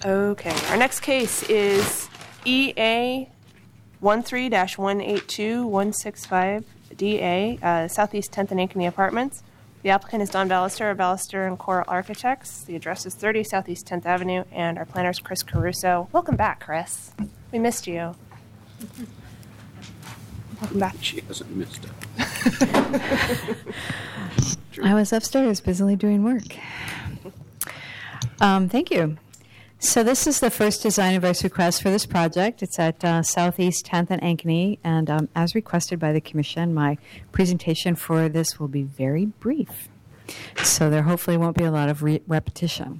Okay, our next case is EA 13-182-165DA, Southeast 10th and Ankeny Apartments. The applicant is Don Ballester of Ballester and Coral Architects. The address is 30 Southeast 10th Avenue, and our planner is Chris Caruso. Welcome back, Chris. We missed you. Welcome back. She hasn't missed it. I was upstairs busily doing work. Thank you. So this is the first design advice request for this project. It's at Southeast 10th and Ankeny, and as requested by the Commission, my presentation for this will be very brief. So there hopefully won't be a lot of repetition.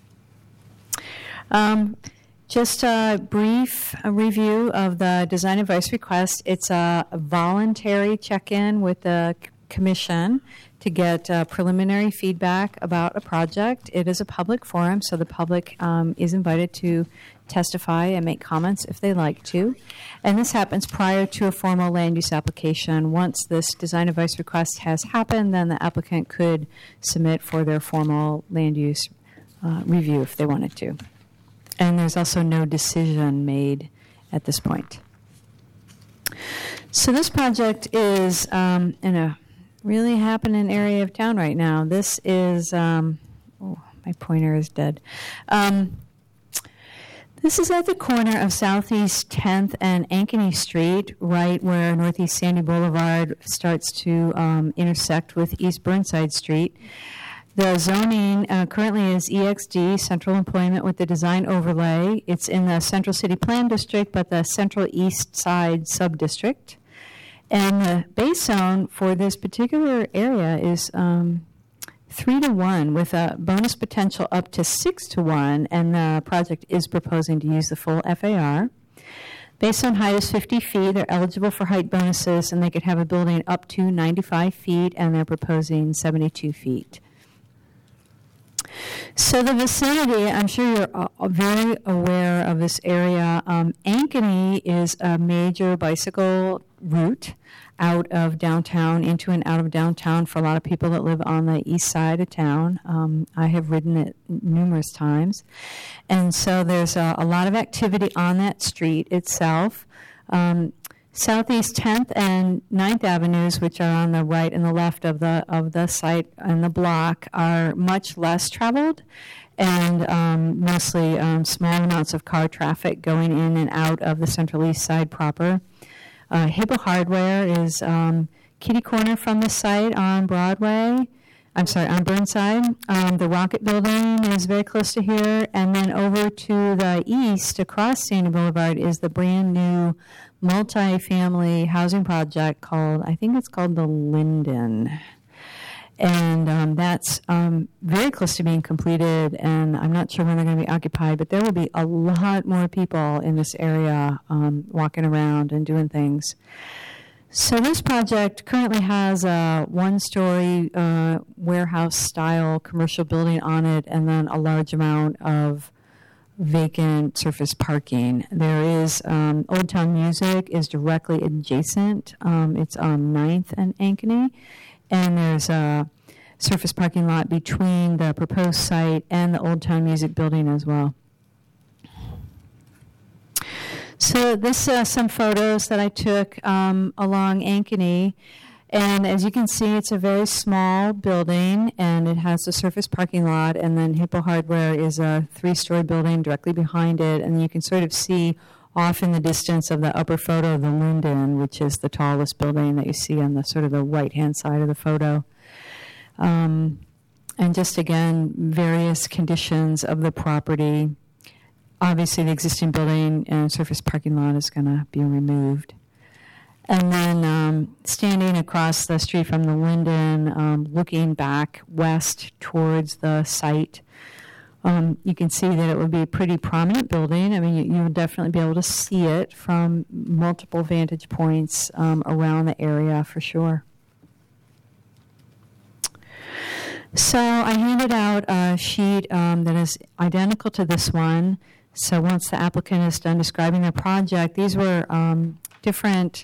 Just a brief review of the design advice request. It's a voluntary check-in with the Commission to get preliminary feedback about a project. It is a public forum, so the public is invited to testify and make comments if they like to. And this happens prior to a formal land use application. Once this design advice request has happened, then the applicant could submit for their formal land use review if they wanted to. And there's also no decision made at this point. So this project is in a really happening area of town right now. This is, my pointer is dead. This is at the corner of Southeast 10th and Ankeny Street, right where Northeast Sandy Boulevard starts to intersect with East Burnside Street. The zoning currently is EXD, Central Employment with the Design Overlay. It's in the Central City Plan District, but the Central East Side Sub-District. And the base zone for this particular area is 3-to-1 with a bonus potential up to 6-to-1, and the project is proposing to use the full FAR. Base zone height is 50 feet. They're eligible for height bonuses, and they could have a building up to 95 feet, and they're proposing 72 feet. So the vicinity, I'm sure you're very aware of this area. Ankeny is a major bicycle route out of downtown, into and out of downtown for a lot of people that live on the east side of town. I have ridden it numerous times. And so there's a lot of activity on that street itself. Southeast 10th and 9th Avenues, which are on the right and the left of the site and the block, are much less traveled, and mostly small amounts of car traffic going in and out of the Central East Side proper. Hippo Hardware is kitty corner from the site on Burnside. The Rocket Building is very close to here, and then over to the east, across Sandy Boulevard, is the brand new multi-family housing project I think it's called the Linden. And that's very close to being completed, and I'm not sure when they're going to be occupied, but there will be a lot more people in this area walking around and doing things. So this project currently has a one-story warehouse-style commercial building on it, and then a large amount of vacant surface parking. There is Old Town Music is directly adjacent. It's on 9th and Ankeny, and there's a surface parking lot between the proposed site and the Old Town Music building as well. So this some photos that I took along Ankeny, and as you can see, it's a very small building, and it has a surface parking lot, and then Hippo Hardware is a 3-story building directly behind it, and you can sort of see off in the distance of the upper photo of the Linden, which is the tallest building that you see on the sort of the right-hand side of the photo. And just again, various conditions of the property. Obviously, the existing building and surface parking lot is going to be removed. And then standing across the street from the Linden, looking back west towards the site, you can see that it would be a pretty prominent building. I mean, you'll definitely be able to see it from multiple vantage points around the area for sure. So I handed out a sheet that is identical to this one. So once the applicant is done describing their project, these were different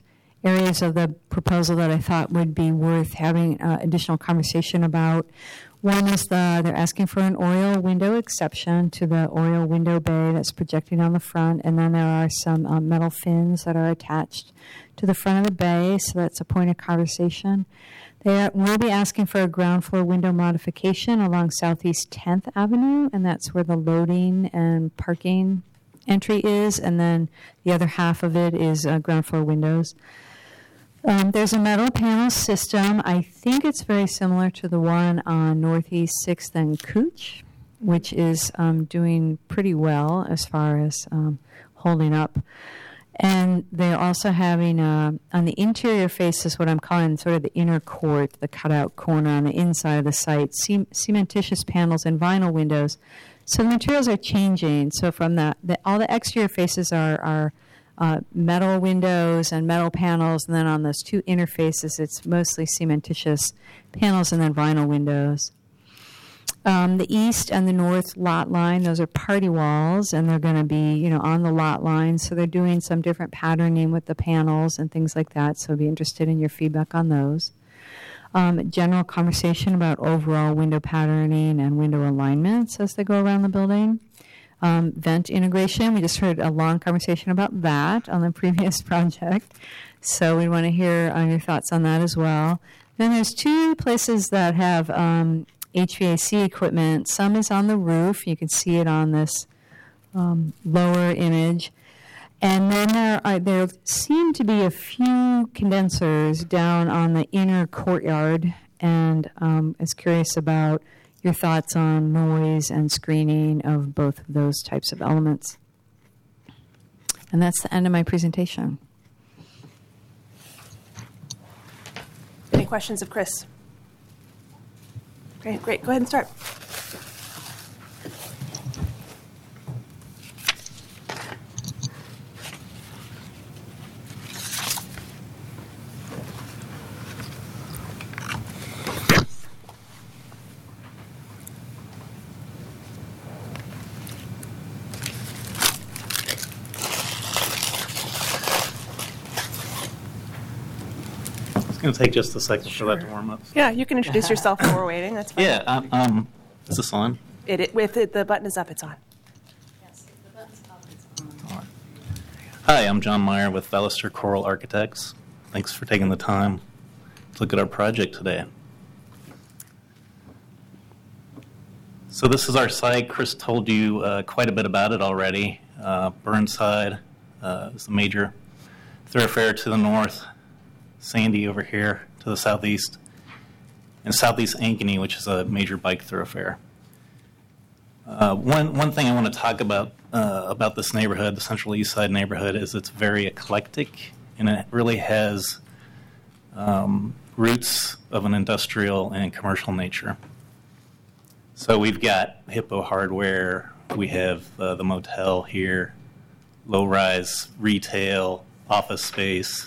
areas of the proposal that I thought would be worth having additional conversation about. One is they're asking for an oriel window exception to the oriel window bay that's projecting on the front, and then there are some metal fins that are attached to the front of the bay, so that's a point of conversation. They will be asking for a ground floor window modification along Southeast 10th Avenue, and that's where the loading and parking entry is, and then the other half of it is ground floor windows. There's a metal panel system. I think it's very similar to the one on Northeast 6th and Cooch, which is doing pretty well as far as holding up. And they're also having, on the interior faces, what I'm calling sort of the inner court, the cutout corner on the inside of the site, cementitious panels and vinyl windows. So the materials are changing. So from all the exterior faces are metal windows and metal panels, and then on those two interfaces, it's mostly cementitious panels and then vinyl windows. The east and the north lot line, those are party walls, and they're going to be, on the lot line. So they're doing some different patterning with the panels and things like that. So I'd be interested in your feedback on those. General conversation about overall window patterning and window alignments as they go around the building. Vent integration, we just heard a long conversation about that on the previous project. So we want to hear your thoughts on that as well. Then there's two places that have HVAC equipment. Some is on the roof. You can see it on this lower image. And then there seem to be a few condensers down on the inner courtyard. And I was curious about your thoughts on noise and screening of both of those types of elements. And that's the end of my presentation. Any questions of Chris? Great. Go ahead and start. It's going to take just a second for that to warm up. Yeah, you can introduce yourself while we're waiting. That's fine. Yeah, is this on? The button is up, it's on. Yes, if the button's up, it's on. Hi, I'm John Meyer with Ballister Coral Architects. Thanks for taking the time to look at our project today. So this is our site. Chris told you quite a bit about it already. Burnside is the major thoroughfare to the north. Sandy over here to the southeast, and Southeast Ankeny, which is a major bike thoroughfare. One thing I want to talk about this neighborhood, the Central East Side neighborhood, is it's very eclectic, and it really has roots of an industrial and commercial nature. So we've got Hippo Hardware, we have the motel here, low-rise retail, office space.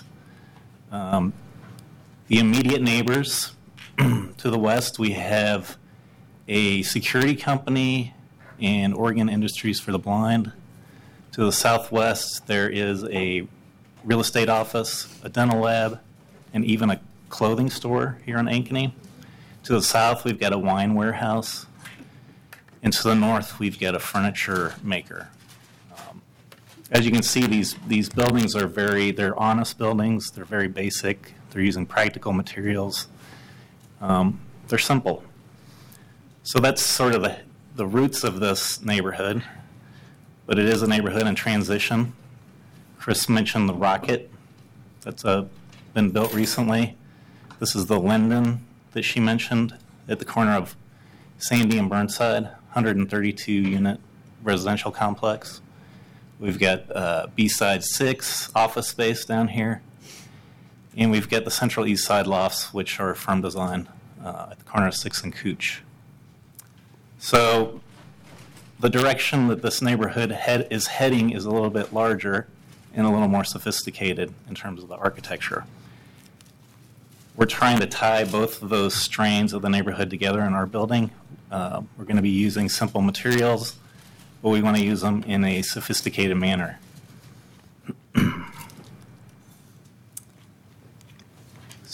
The immediate neighbors to the west, we have a security company and Oregon Industries for the Blind. To the southwest, there is a real estate office, a dental lab, and even a clothing store here in Ankeny. To the south, we've got a wine warehouse. And to the north, we've got a furniture maker. As you can see, these buildings are they're honest buildings. They're very basic. They're using practical materials. They're simple. So that's sort of the roots of this neighborhood. But it is a neighborhood in transition. Chris mentioned the Rocket that's been built recently. This is the Linden that she mentioned at the corner of Sandy and Burnside, 132-unit residential complex. We've got B-Side 6 office space down here. And we've got the Central East Side lofts, which are firm design at the corner of 6th and Cooch. So the direction that this neighborhood is heading is a little bit larger and a little more sophisticated in terms of the architecture. We're trying to tie both of those strains of the neighborhood together in our building. We're going to be using simple materials, but we want to use them in a sophisticated manner.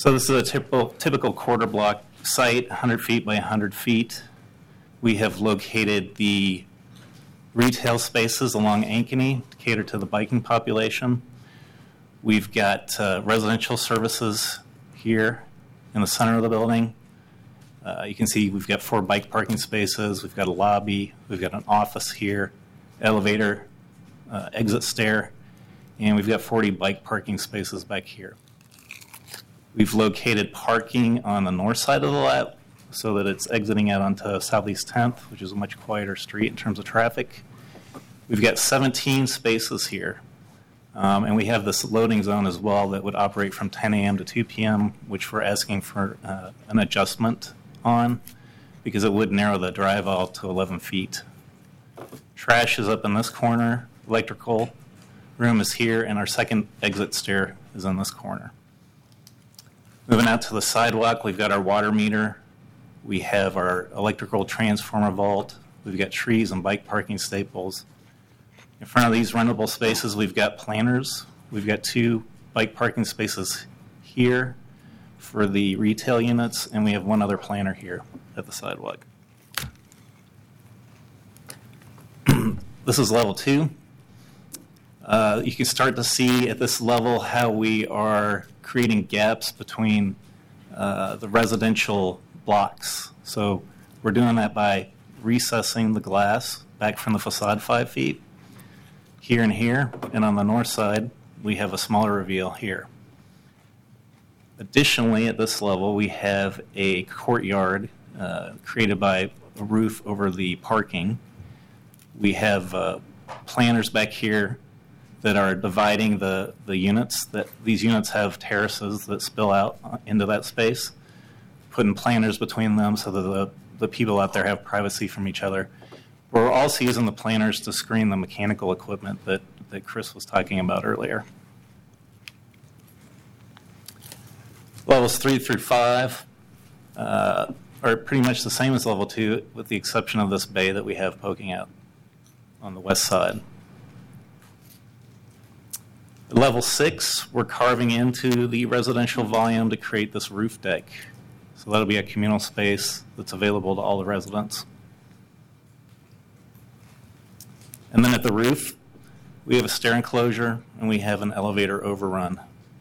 So this is a typical quarter block site, 100 feet by 100 feet. We have located the retail spaces along Ankeny to cater to the biking population. We've got residential services here in the center of the building. You can see we've got 4 bike parking spaces. We've got a lobby. We've got an office here, elevator, exit stair, and we've got 40 bike parking spaces back here. We've located parking on the north side of the lot so that it's exiting out onto Southeast 10th, which is a much quieter street in terms of traffic. We've got 17 spaces here, and we have this loading zone as well that would operate from 10 a.m. to 2 p.m., which we're asking for an adjustment on because it would narrow the drive aisle to 11 feet. Trash is up in this corner, electrical room is here, and our second exit stair is in this corner. Moving out to the sidewalk, we've got our water meter. We have our electrical transformer vault. We've got trees and bike parking staples. In front of these rentable spaces, we've got planters. We've got 2 bike parking spaces here for the retail units, and we have 1 other planter here at the sidewalk. This is level 2. You can start to see at this level how we are creating gaps between the residential blocks. So we're doing that by recessing the glass back from the facade 5 feet here and here, and on the north side we have a smaller reveal here. Additionally, at this level we have a courtyard created by a roof over the parking. We have planters back here that are dividing the units. That these units have terraces that spill out into that space, putting planters between them so that the people out there have privacy from each other. We're also using the planters to screen the mechanical equipment that Chris was talking about earlier. Levels 3 through 5 are pretty much the same as level 2, with the exception of this bay that we have poking out on the west side. At level 6, we're carving into the residential volume to create this roof deck. So that'll be a communal space that's available to all the residents. And then at the roof, we have a stair enclosure and we have an elevator overrun.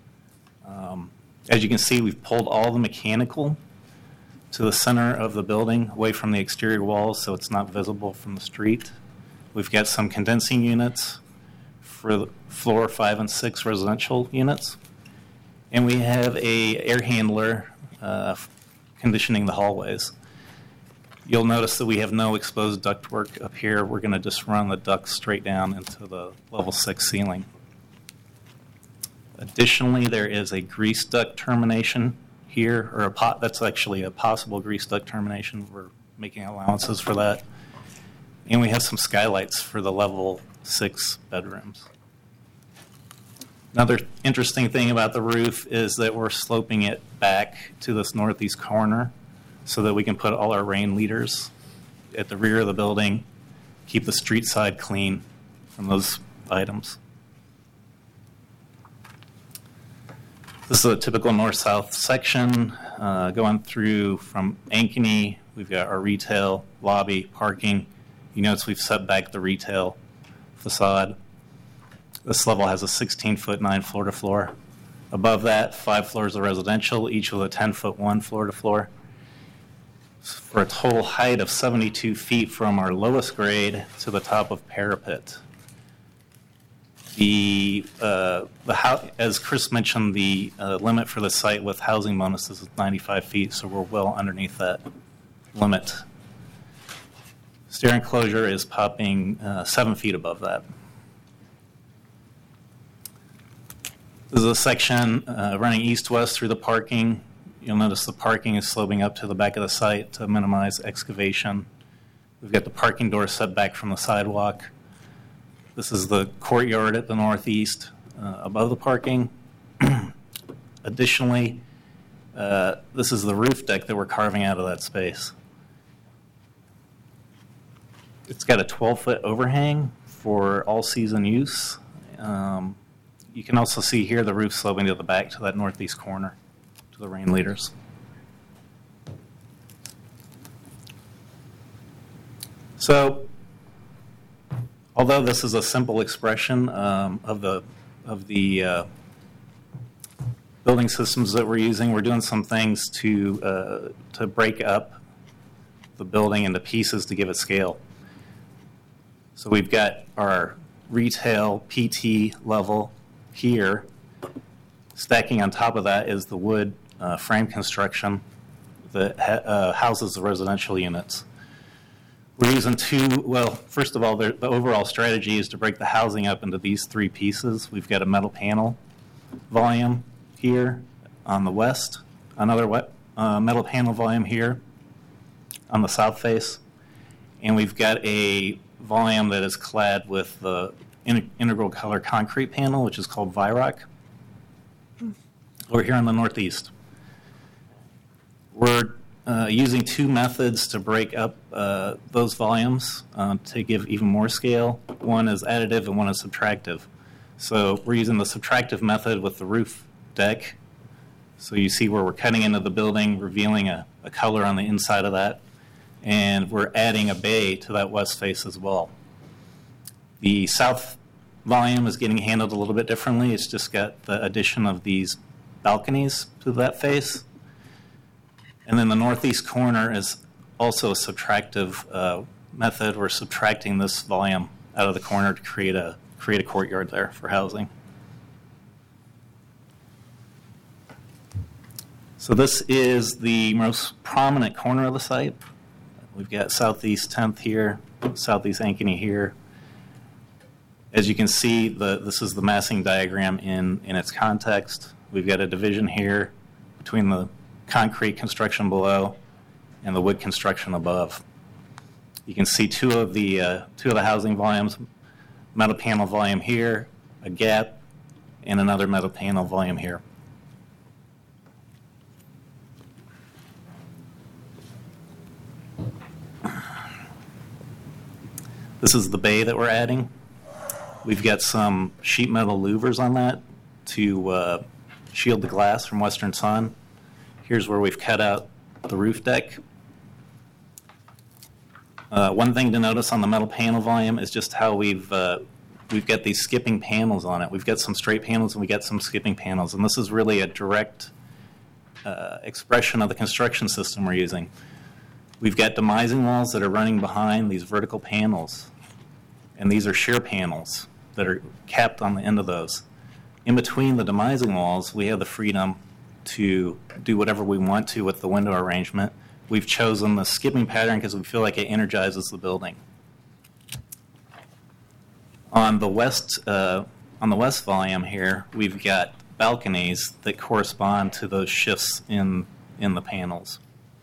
As you can see, we've pulled all the mechanical to the center of the building, away from the exterior walls, so it's not visible from the street. We've got some condensing units for floor 5 and 6 residential units. And we have a air handler conditioning the hallways. You'll notice that we have no exposed ductwork up here. We're going to just run the ducts straight down into the level 6 ceiling. Additionally, there is a grease duct termination here, or that's actually a possible grease duct termination. We're making allowances for that. And we have some skylights for the level 6 bedrooms. Another interesting thing about the roof is that we're sloping it back to this northeast corner so that we can put all our rain leaders at the rear of the building, keep the street side clean from those items. This is a typical north-south section going through from Ankeny. We've got our retail, lobby, parking. You notice we've set back the retail facade. This level has a 16-foot 9 floor-to-floor. Above that, 5 floors of residential, each with a 10-foot 1 floor-to-floor, for a total height of 72 feet from our lowest grade to the top of parapet. As Chris mentioned, the limit for the site with housing bonuses is 95 feet, so we're well underneath that limit. Stair enclosure is popping 7 feet above that. This is a section running east-west through the parking. You'll notice the parking is sloping up to the back of the site to minimize excavation. We've got the parking door set back from the sidewalk. This is the courtyard at the northeast above the parking. Additionally, this is the roof deck that we're carving out of that space. It's got a 12-foot overhang for all-season use. You can also see here the roof sloping to the back to that northeast corner, to the rain leaders. So, although this is a simple expression of the building systems that we're using, we're doing some things to break up the building into pieces to give it scale. So we've got our retail PT level here. Stacking on top of that is the wood frame construction that houses the residential units. We're using first of all, the overall strategy is to break the housing up into these three pieces. We've got a metal panel volume here on the west, another metal panel volume here on the south face, and we've got a volume that is clad with the integral color concrete panel, which is called Viroc, over here in the northeast. We're using two methods to break up those volumes to give even more scale. One is additive and one is subtractive. So we're using the subtractive method with the roof deck. So you see where we're cutting into the building, revealing a color on the inside of that. And we're adding a bay to that west face as well. The south volume is getting handled a little bit differently. It's just got the addition of these balconies to that face. And then the northeast corner is also a subtractive method. We're subtracting this volume out of the corner to create a courtyard there for housing. So this is the most prominent corner of the site. We've got Southeast 10th here, Southeast Ankeny here. As you can see, this is the massing diagram in its context. We've got a division here between the concrete construction below and the wood construction above. You can see two of the housing volumes, metal panel volume here, a gap, and another metal panel volume here. This is the bay that we're adding. We've got some sheet metal louvers on that to shield the glass from western sun. Here's where we've cut out the roof deck. One thing to notice on the metal panel volume is just how we've got these skipping panels on it. We've got some straight panels and we got some skipping panels, and this is really a direct expression of the construction system we're using. We've got demising walls that are running behind these vertical panels, and these are shear panels that are capped on the end of those. In between the demising walls, we have the freedom to do whatever we want to with the window arrangement. We've chosen the skipping pattern because we feel like it energizes the building. On the west volume here, we've got balconies that correspond to those shifts in the panels.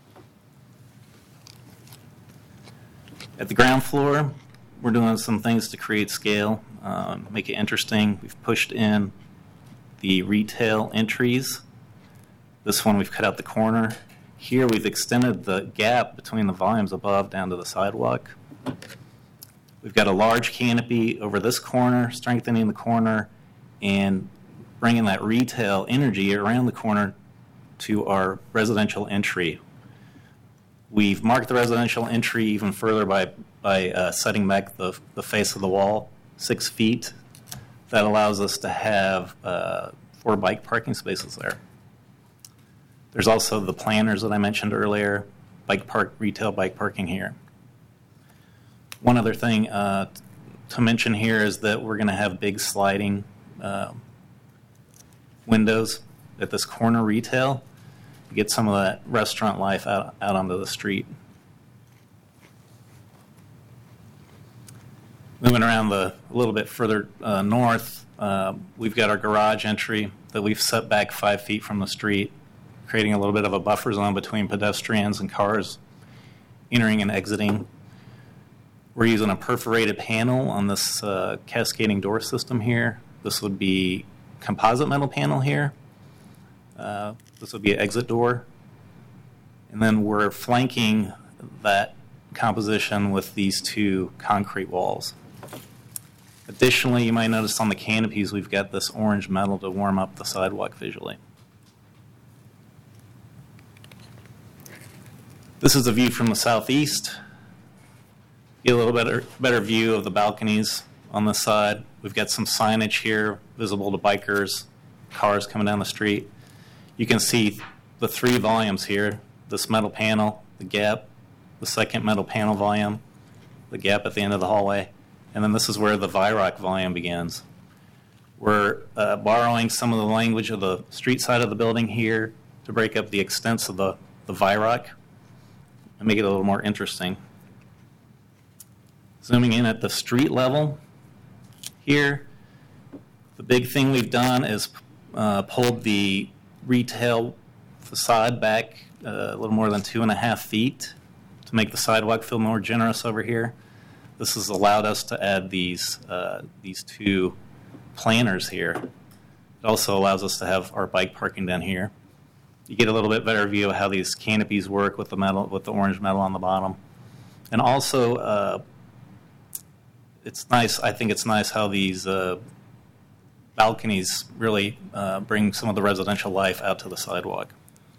At the ground floor, we're doing some things to create scale, make it interesting. We've pushed in the retail entries. This one we've cut out the corner. Here we've extended the gap between the volumes above down to the sidewalk. We've got a large canopy over this corner, strengthening the corner and bringing that retail energy around the corner to our residential entry. We've marked the residential entry even further by setting back the face of the wall 6 feet. That allows us to have 4 bike parking spaces there. There's also the planters that I mentioned earlier, retail bike parking here. One other thing to mention here is that we're going to have big sliding windows at this corner retail to get some of that restaurant life out onto the street. Moving around a little bit further north, we've got our garage entry that we've set back 5 feet from the street, creating a little bit of a buffer zone between pedestrians and cars entering and exiting. We're using a perforated panel on this cascading door system here. This would be composite metal panel here. This would be an exit door. And then we're flanking that composition with these 2 concrete walls. Additionally, you might notice on the canopies we've got this orange metal to warm up the sidewalk visually. This is a view from the southeast. Get a little better view of the balconies on this side. We've got some signage here visible to bikers, cars coming down the street. You can see the 3 volumes here, this metal panel, the gap, the second metal panel volume, the gap at the end of the hallway, and then this is where the VIROC volume begins. We're borrowing some of the language of the street side of the building here to break up the extents of the VIROC and make it a little more interesting. Zooming in at the street level here, the big thing we've done is pulled the retail facade back a little more than 2.5 feet to make the sidewalk feel more generous over here. This has allowed us to add these 2 planters here. It also allows us to have our bike parking down here. You get a little bit better view of how these canopies work with the metal, with the orange metal on the bottom. And also, it's nice. I think it's nice how these balconies really bring some of the residential life out to the sidewalk.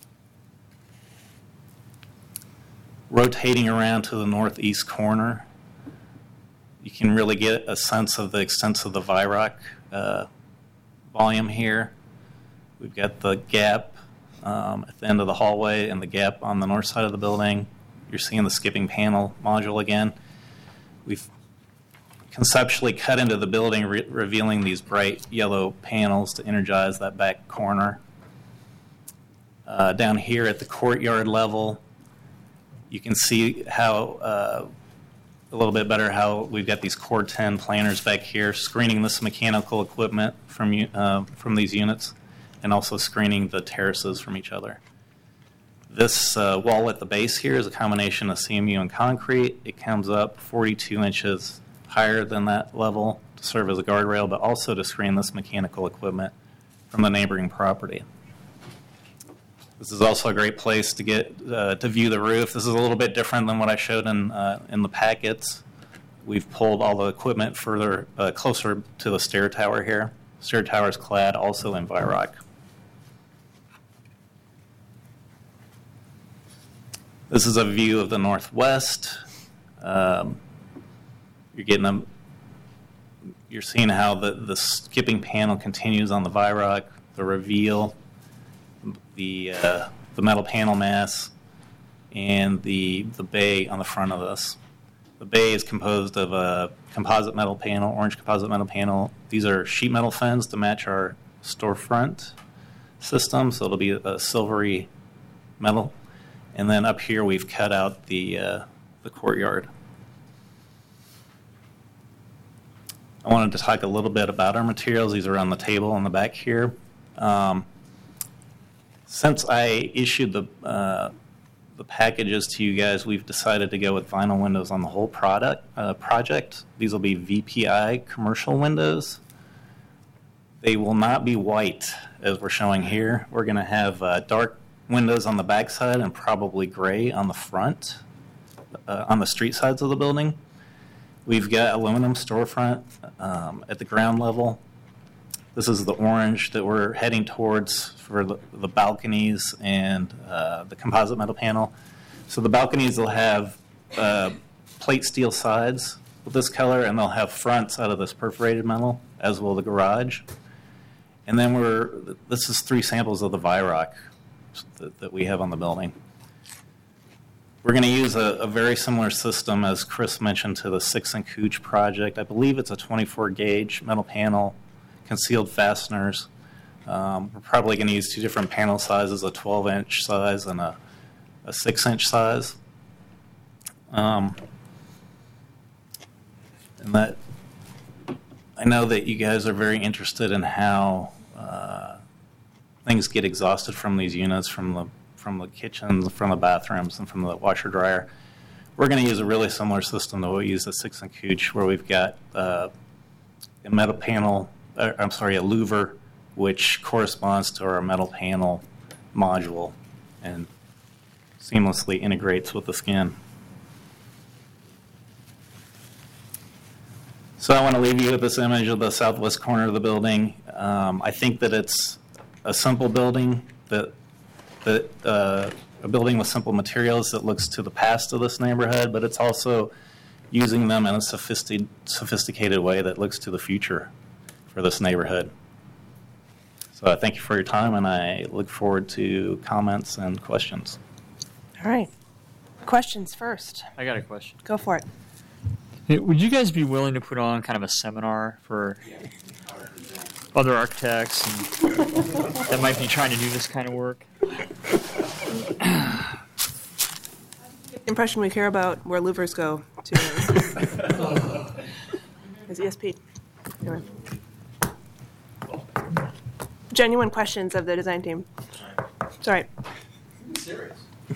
Rotating around to the northeast corner, you can really get a sense of the extents of the VIROC volume here. We've got the gap at the end of the hallway and the gap on the north side of the building. You're seeing the skipping panel module again. We've conceptually cut into the building, revealing these bright yellow panels to energize that back corner. Down here at the courtyard level, you can see how a little bit better how we've got these Core 10 planters back here, screening this mechanical equipment from these units, and also screening the terraces from each other. This wall at the base here is a combination of CMU and concrete. It comes up 42 inches higher than that level to serve as a guardrail, but also to screen this mechanical equipment from the neighboring property. This is also a great place to get to view the roof. This is a little bit different than what I showed in the packets. We've pulled all the equipment further closer to the stair tower here. Stair tower is clad also in VIROC. This is a view of the northwest. You're seeing how the skipping panel continues on the VIROC, the reveal, the metal panel mass, and the bay on the front of this. The bay is composed of a composite metal panel, orange composite metal panel. These are sheet metal fins to match our storefront system, so it'll be a silvery metal. And then up here we've cut out the courtyard. I wanted to talk a little bit about our materials. These are on the table on the back here. Since I issued the packages to you guys, we've decided to go with vinyl windows on the whole project. These will be VPI commercial windows. They will not be white, as we're showing here. We're going to have dark windows on the back side and probably gray on the front, on the street sides of the building. We've got aluminum storefront at the ground level. This is the orange that we're heading towards for the balconies and the composite metal panel. So the balconies will have plate steel sides with this color, and they'll have fronts out of this perforated metal, as will the garage. And then this is 3 samples of the VIROC that we have on the building. We're going to use a very similar system, as Chris mentioned, to the Six and Cooch project. I believe it's a 24-gauge metal panel, concealed fasteners. We're probably going to use 2 different panel sizes, a 12-inch size and a 6-inch size. And that, I know that you guys are very interested in how things get exhausted from these units, from the kitchens, from the bathrooms, and from the washer dryer. We're going to use a really similar system to what we use at Six and Cooch, where we've got a metal panel, a louver, which corresponds to our metal panel module and seamlessly integrates with the skin. So I want to leave you with this image of the southwest corner of the building. I think that it's a simple building that a building with simple materials that looks to the past of this neighborhood, but it's also using them in a sophisticated way that looks to the future for this neighborhood. So I thank you for your time, and I look forward to comments and questions. All right. Questions first. I got a question. Go for it. Hey, would you guys be willing to put on kind of a seminar for other architects and that might be trying to do this kind of work? Impression we care about where louvers go to is ESP. Anyway. Genuine questions of the design team. Sorry. Serious.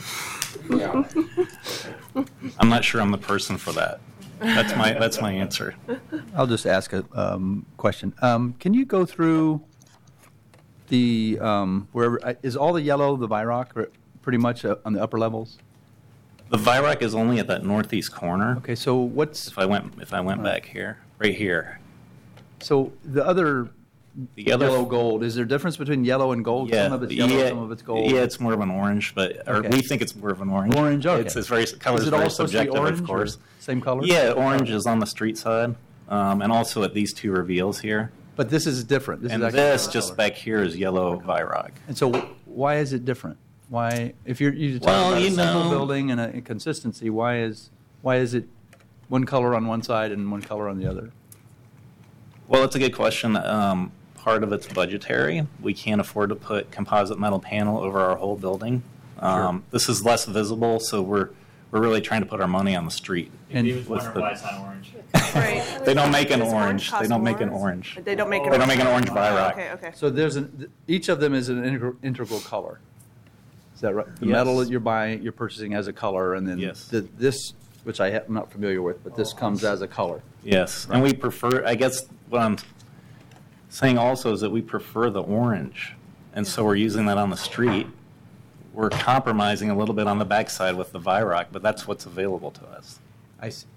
I'm not sure I'm the person for that. That's my answer. I'll just ask a question. Can you go through the wherever is all the yellow the Viroc pretty much on the upper levels? The Viroc is only at that northeast corner. Okay, so what's If I went back here, right here, so the other the other yellow gold? Is there a difference between yellow and gold? Yeah, Some of it's yellow, some of it's gold. Yeah, it's more of an orange, but or Okay. we think it's more of an orange. Orange, okay. It's very color Is is it all very supposed to be subjective, orange, of course. or same color? Yeah, orange is on the street side, and also at these two reveals here. But this is different. This And is actually this different just color. back here is yellow Viroc. And so why is it different? Why, if you're talking Well, about you a simple know- building and a consistency, why is it one color on one side and one color on the other? Well, it's a good question. Part of it's budgetary. We can't afford to put composite metal panel over our whole building. This is less visible, so we're really trying to put our money on the street. And He was what's wondering the- why it's not orange. Right. They don't make an Does orange. cost They don't make an more? orange. They don't make an They don't make an orange Viroc. Okay, okay. so each of them is an integral color. Is that right? The Yes. metal that you're purchasing as a color, and then Yes. this, which I'm not familiar with, but this comes as a color. Yes, and we prefer, I guess what I'm saying also is that we prefer the orange, and so we're using that on the street. We're compromising a little bit on the backside with the Viroc, but that's what's available to us. I see.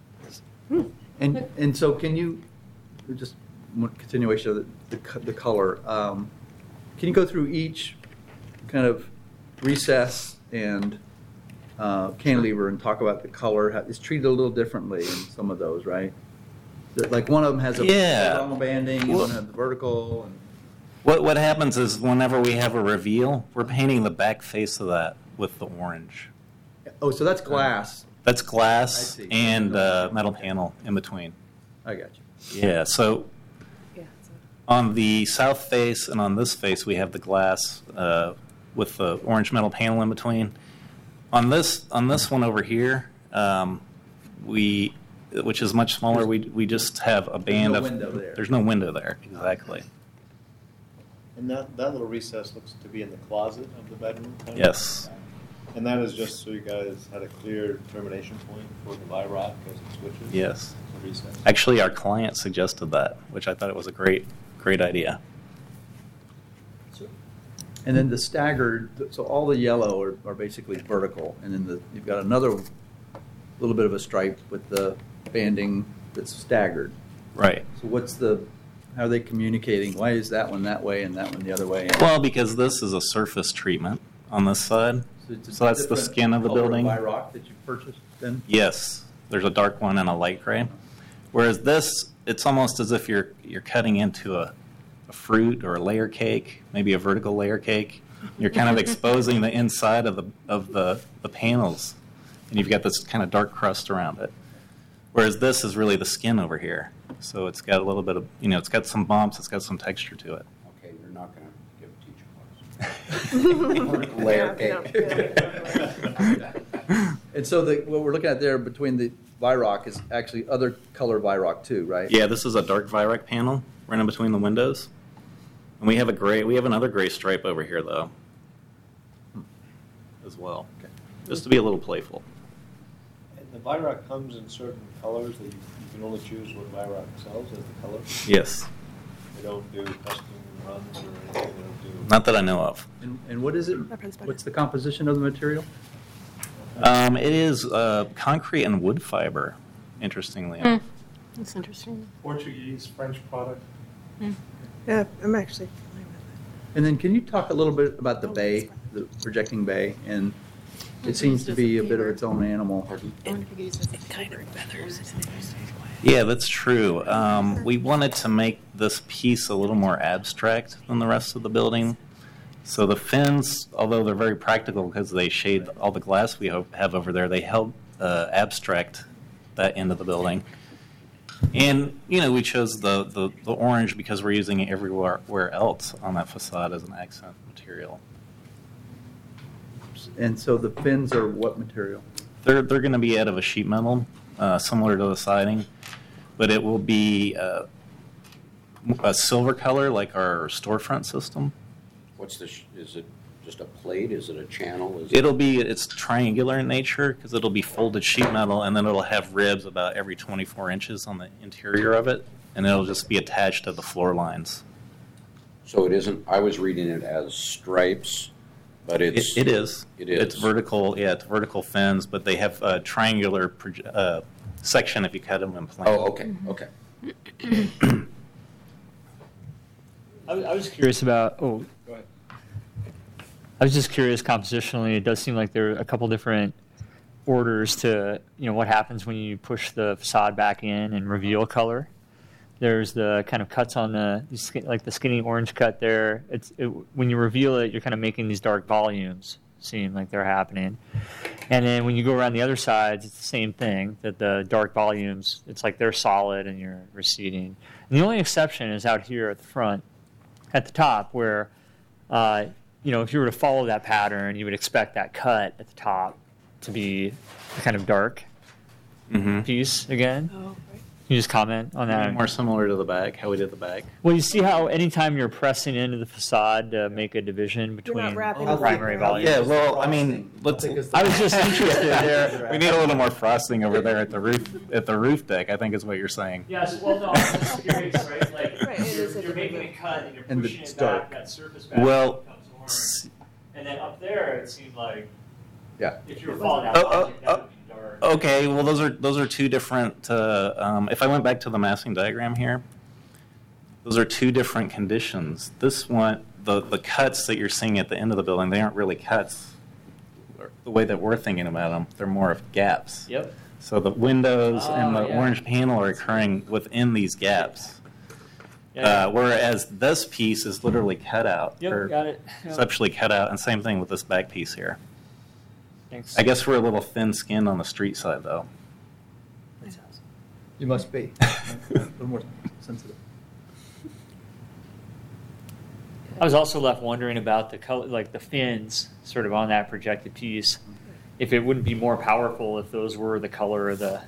And so can you, just one continuation of the color, can you go through each kind of recess and cantilever and talk about the color? It's treated a little differently in some of those, right? Like one of them has a Yeah. horizontal banding, and one has the vertical. And What happens is whenever we have a reveal, we're painting the back face of that with the orange. oh, so that's glass. That's I glass see. and metal panel in between. I got you. Yeah, so Yeah. on the south face and on this face, we have the glass with the orange metal panel in between. On this one over here, which is much smaller, we just have a band no of. window there. There's no window there, exactly. And that little recess looks to be in the closet of the bedroom? kind of? Yes. And that is just so you guys had a clear termination point for the Viroc as it switches? Yes. The recess? Actually, our client suggested that, which I thought it was a great idea. And then the staggered, so all the yellow are basically vertical, and then you've got another little bit of a stripe with the banding that's staggered. Right. So how are they communicating? Why is that one that way and that one the other way? Well, because this is a surface treatment on this side. it's a So that's the different skin of the color building. Viroc that you purchased then? Yes, there's a dark one and a light gray. Whereas this, it's almost as if you're cutting into a fruit or a layer cake, maybe a vertical layer cake. You're kind of exposing the inside of the panels, and you've got this kind of dark crust around it. Whereas this is really the skin over here. So it's got a little bit of, it's got some bumps, it's got some texture to it. Okay, you're not going to give a teacher class. Layer Yeah, cake. And so what we're looking at there between the Viroc is actually other color Viroc too, right? Yeah, this is a dark Viroc panel right in between the windows. And we have another gray stripe over here though, as well, just to be a little playful. And the Viroc comes in certain colors that you can only choose what Viroc sells as the color? Yes, They don't do custom runs or anything? They don't do... not that I know of. And what is it? What's the composition of the material? It is concrete and wood fiber, interestingly enough. That's interesting. Portuguese, French product. Yeah, I'm actually familiar with And then can you talk a little bit about the bay, the projecting bay, and It seems to be a bit of its own animal. Yeah, that's true. We wanted to make this piece a little more abstract than the rest of the building. So the fins, although they're very practical because they shade all the glass we have over there, they help abstract that end of the building. And, we chose the orange because we're using it everywhere else on that facade as an accent material. And so the fins are what material? They're going to be out of a sheet metal, similar to the siding, but it will be a silver color like our storefront system. What's the, is it just a plate? Is it a channel? It's triangular in nature because it'll be folded sheet metal, and then it'll have ribs about every 24 inches on the interior of it, and it'll just be attached to the floor lines. So it isn't, I was reading it as stripes, but it's... It is. It is. It's vertical, it's vertical fins, but they have a triangular section if you cut them in plane. Oh, okay, okay. I was curious about. Oh, go ahead. I was just curious compositionally. It does seem like there are a couple different orders to what happens when you push the facade back in and reveal color. There's the kind of cuts on the skinny orange cut there. When you reveal it, you're kind of making these dark volumes seem like they're happening. And then when you go around the other sides, it's the same thing, that the dark volumes, it's like they're solid and you're receding. And the only exception is out here at the front, at the top, where, if you were to follow that pattern, you would expect that cut at the top to be a kind of dark piece again. Oh, right. Can you just comment on that? More similar to the back, how we did the back. Well, you see how anytime you're pressing into the facade to make a division between wrapping primary volumes. Yeah, well, I mean, I was just interested there. We need a little more frosting over there at the roof deck, I think is what you're saying. Yes, well, no, I'm just curious, right? Like, Right, it is you're making a cut and you're And pushing it's it back, dark. that surface back Well, becomes orange. And then up there, it seemed like Yeah. if you were following that logic, that would be dark. Okay, well, those are two different. If I went back to the massing diagram here, those are two different conditions. This one, the cuts that you're seeing at the end of the building, they aren't really cuts. The way that we're thinking about them, they're more of gaps. Yep. So the windows and the yeah. orange panel are occurring within these gaps. Yeah. Whereas this piece is literally cut out, Yep, or got it. Yep. conceptually cut out, and same thing with this back piece here. Thanks. I guess we're a little thin-skinned on the street side, though. You must be. A little more sensitive. I was also left wondering about the color, like the fins, sort of on that projected piece. If it wouldn't be more powerful if those were the color of the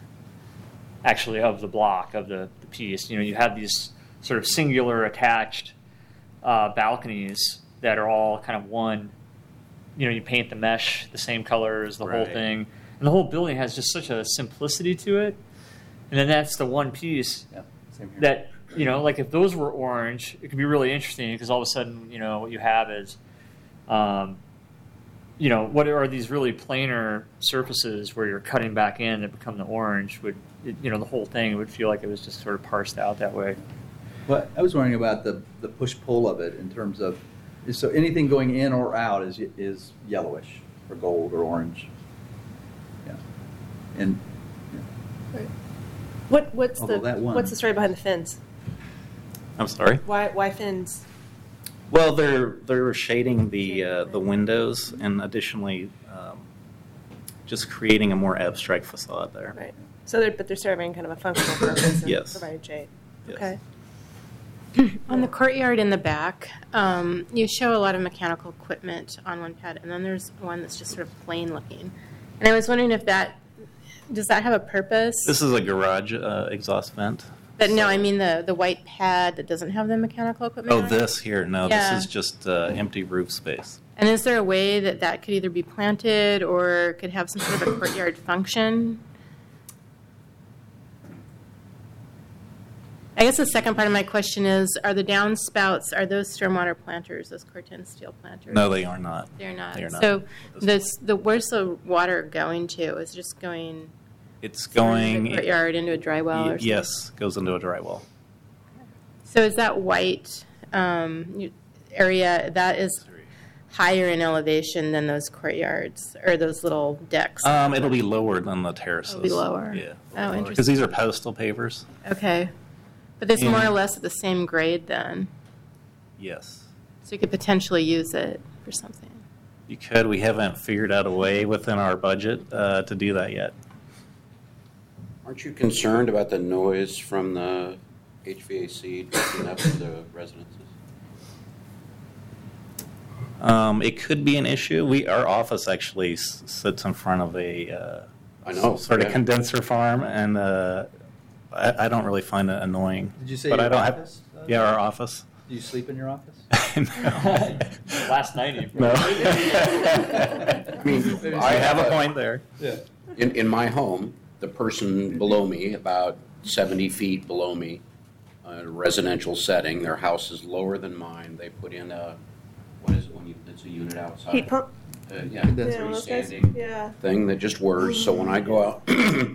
block of the piece. You have these sort of singular attached balconies that are all kind of one. You paint the mesh the same color as the whole Right. thing, and the whole building has just such a simplicity to it. And then that's the one piece Yeah, same here. that like if those were orange, it could be really interesting because all of a sudden, what you have is, what are these really planar surfaces where you're cutting back in that become the orange? The whole thing would feel like it was just sort of parsed out that way. Well, I was wondering about the push-pull of it in terms of, so anything going in or out is yellowish or gold or orange. Yeah. And What's Although that one- the story behind the fins? I'm sorry. Why fins? Well, they're shading the windows and additionally just creating a more abstract facade there. Right. So they're serving kind of a functional purpose and Yes. providing shade. Yes. Okay. On the courtyard in the back, you show a lot of mechanical equipment on one pad, and then there's one that's just sort of plain looking. And I was wondering if does that have a purpose? This is a garage exhaust vent. But no, I mean the white pad that doesn't have the mechanical equipment Oh, on it? this here? No, Yeah. this is just empty roof space. And is there a way that could either be planted or could have some sort of a courtyard function? I guess the second part of my question is, are the downspouts, are those stormwater planters, those Corten steel planters? No, they are not. They're not. They are not. So where's the water going to? Is it just going It's through going. the courtyard into a dry well or something? Yes, goes into a dry well. So is that white area, that is higher in elevation than those courtyards or those little decks? It'll be lower than the terraces. It'll be lower. Yeah. Oh, Because interesting. these are postal pavers. Okay. But it's Yeah. more or less at the same grade then. Yes. So you could potentially use it for something. You could. We haven't figured out a way within our budget to do that yet. Aren't you concerned about the noise from the HVAC drifting up to the residences? It could be an issue. Our office actually sits in front of a I know, sort of yeah. condenser farm, and I don't really find it annoying. Did you say but your I don't office? Have, yeah, our office. Do you sleep in your office? Last night, you No. I mean, I have a point there. Yeah. In my home, the person below me, about 70 feet below me, a residential setting, their house is lower than mine. They put in what is it when it's a unit outside? Heat pump. Yeah, Condenser. freestanding Yeah. thing that just whirs. So when I go out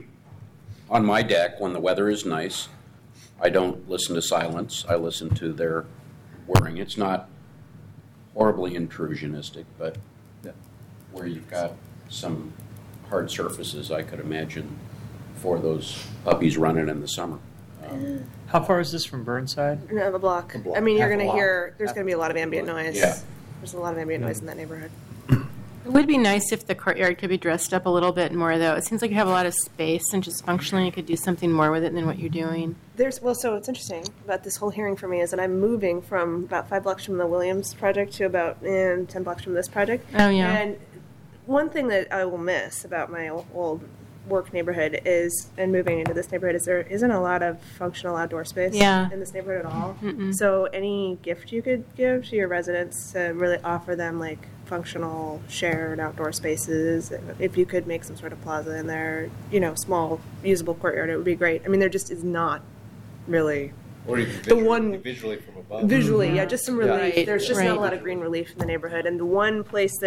on my deck, when the weather is nice, I don't listen to silence. I listen to their whirring. It's not horribly intrusionistic, but Yeah. where you've got some hard surfaces, I could imagine for those puppies running in the summer. How far is this from Burnside? No, the block. A block. I mean, you're Half a going to block. hear, there's going to be a lot of ambient noise. Yeah. There's a lot of ambient noise in that neighborhood. It would be nice if the courtyard could be dressed up a little bit more, though. It seems like you have a lot of space, and just functionally you could do something more with it than what you're doing. So what's interesting about this whole hearing for me is that I'm moving from about 5 blocks from the Williams project to about 10 blocks from this project. Oh, yeah. And one thing that I will miss about my old work neighborhood is, and moving into this neighborhood, is there isn't a lot of functional outdoor space Yeah. in this neighborhood at all. Mm-mm. So any gift you could give to your residents to really offer them like functional shared outdoor spaces, if you could make some sort of plaza in there, small usable courtyard, it would be great. I mean, there just is not really Or even The one- visually from above. visually, yeah, just some relief. Right, There's just not a right. lot of green relief in the neighborhood, and the one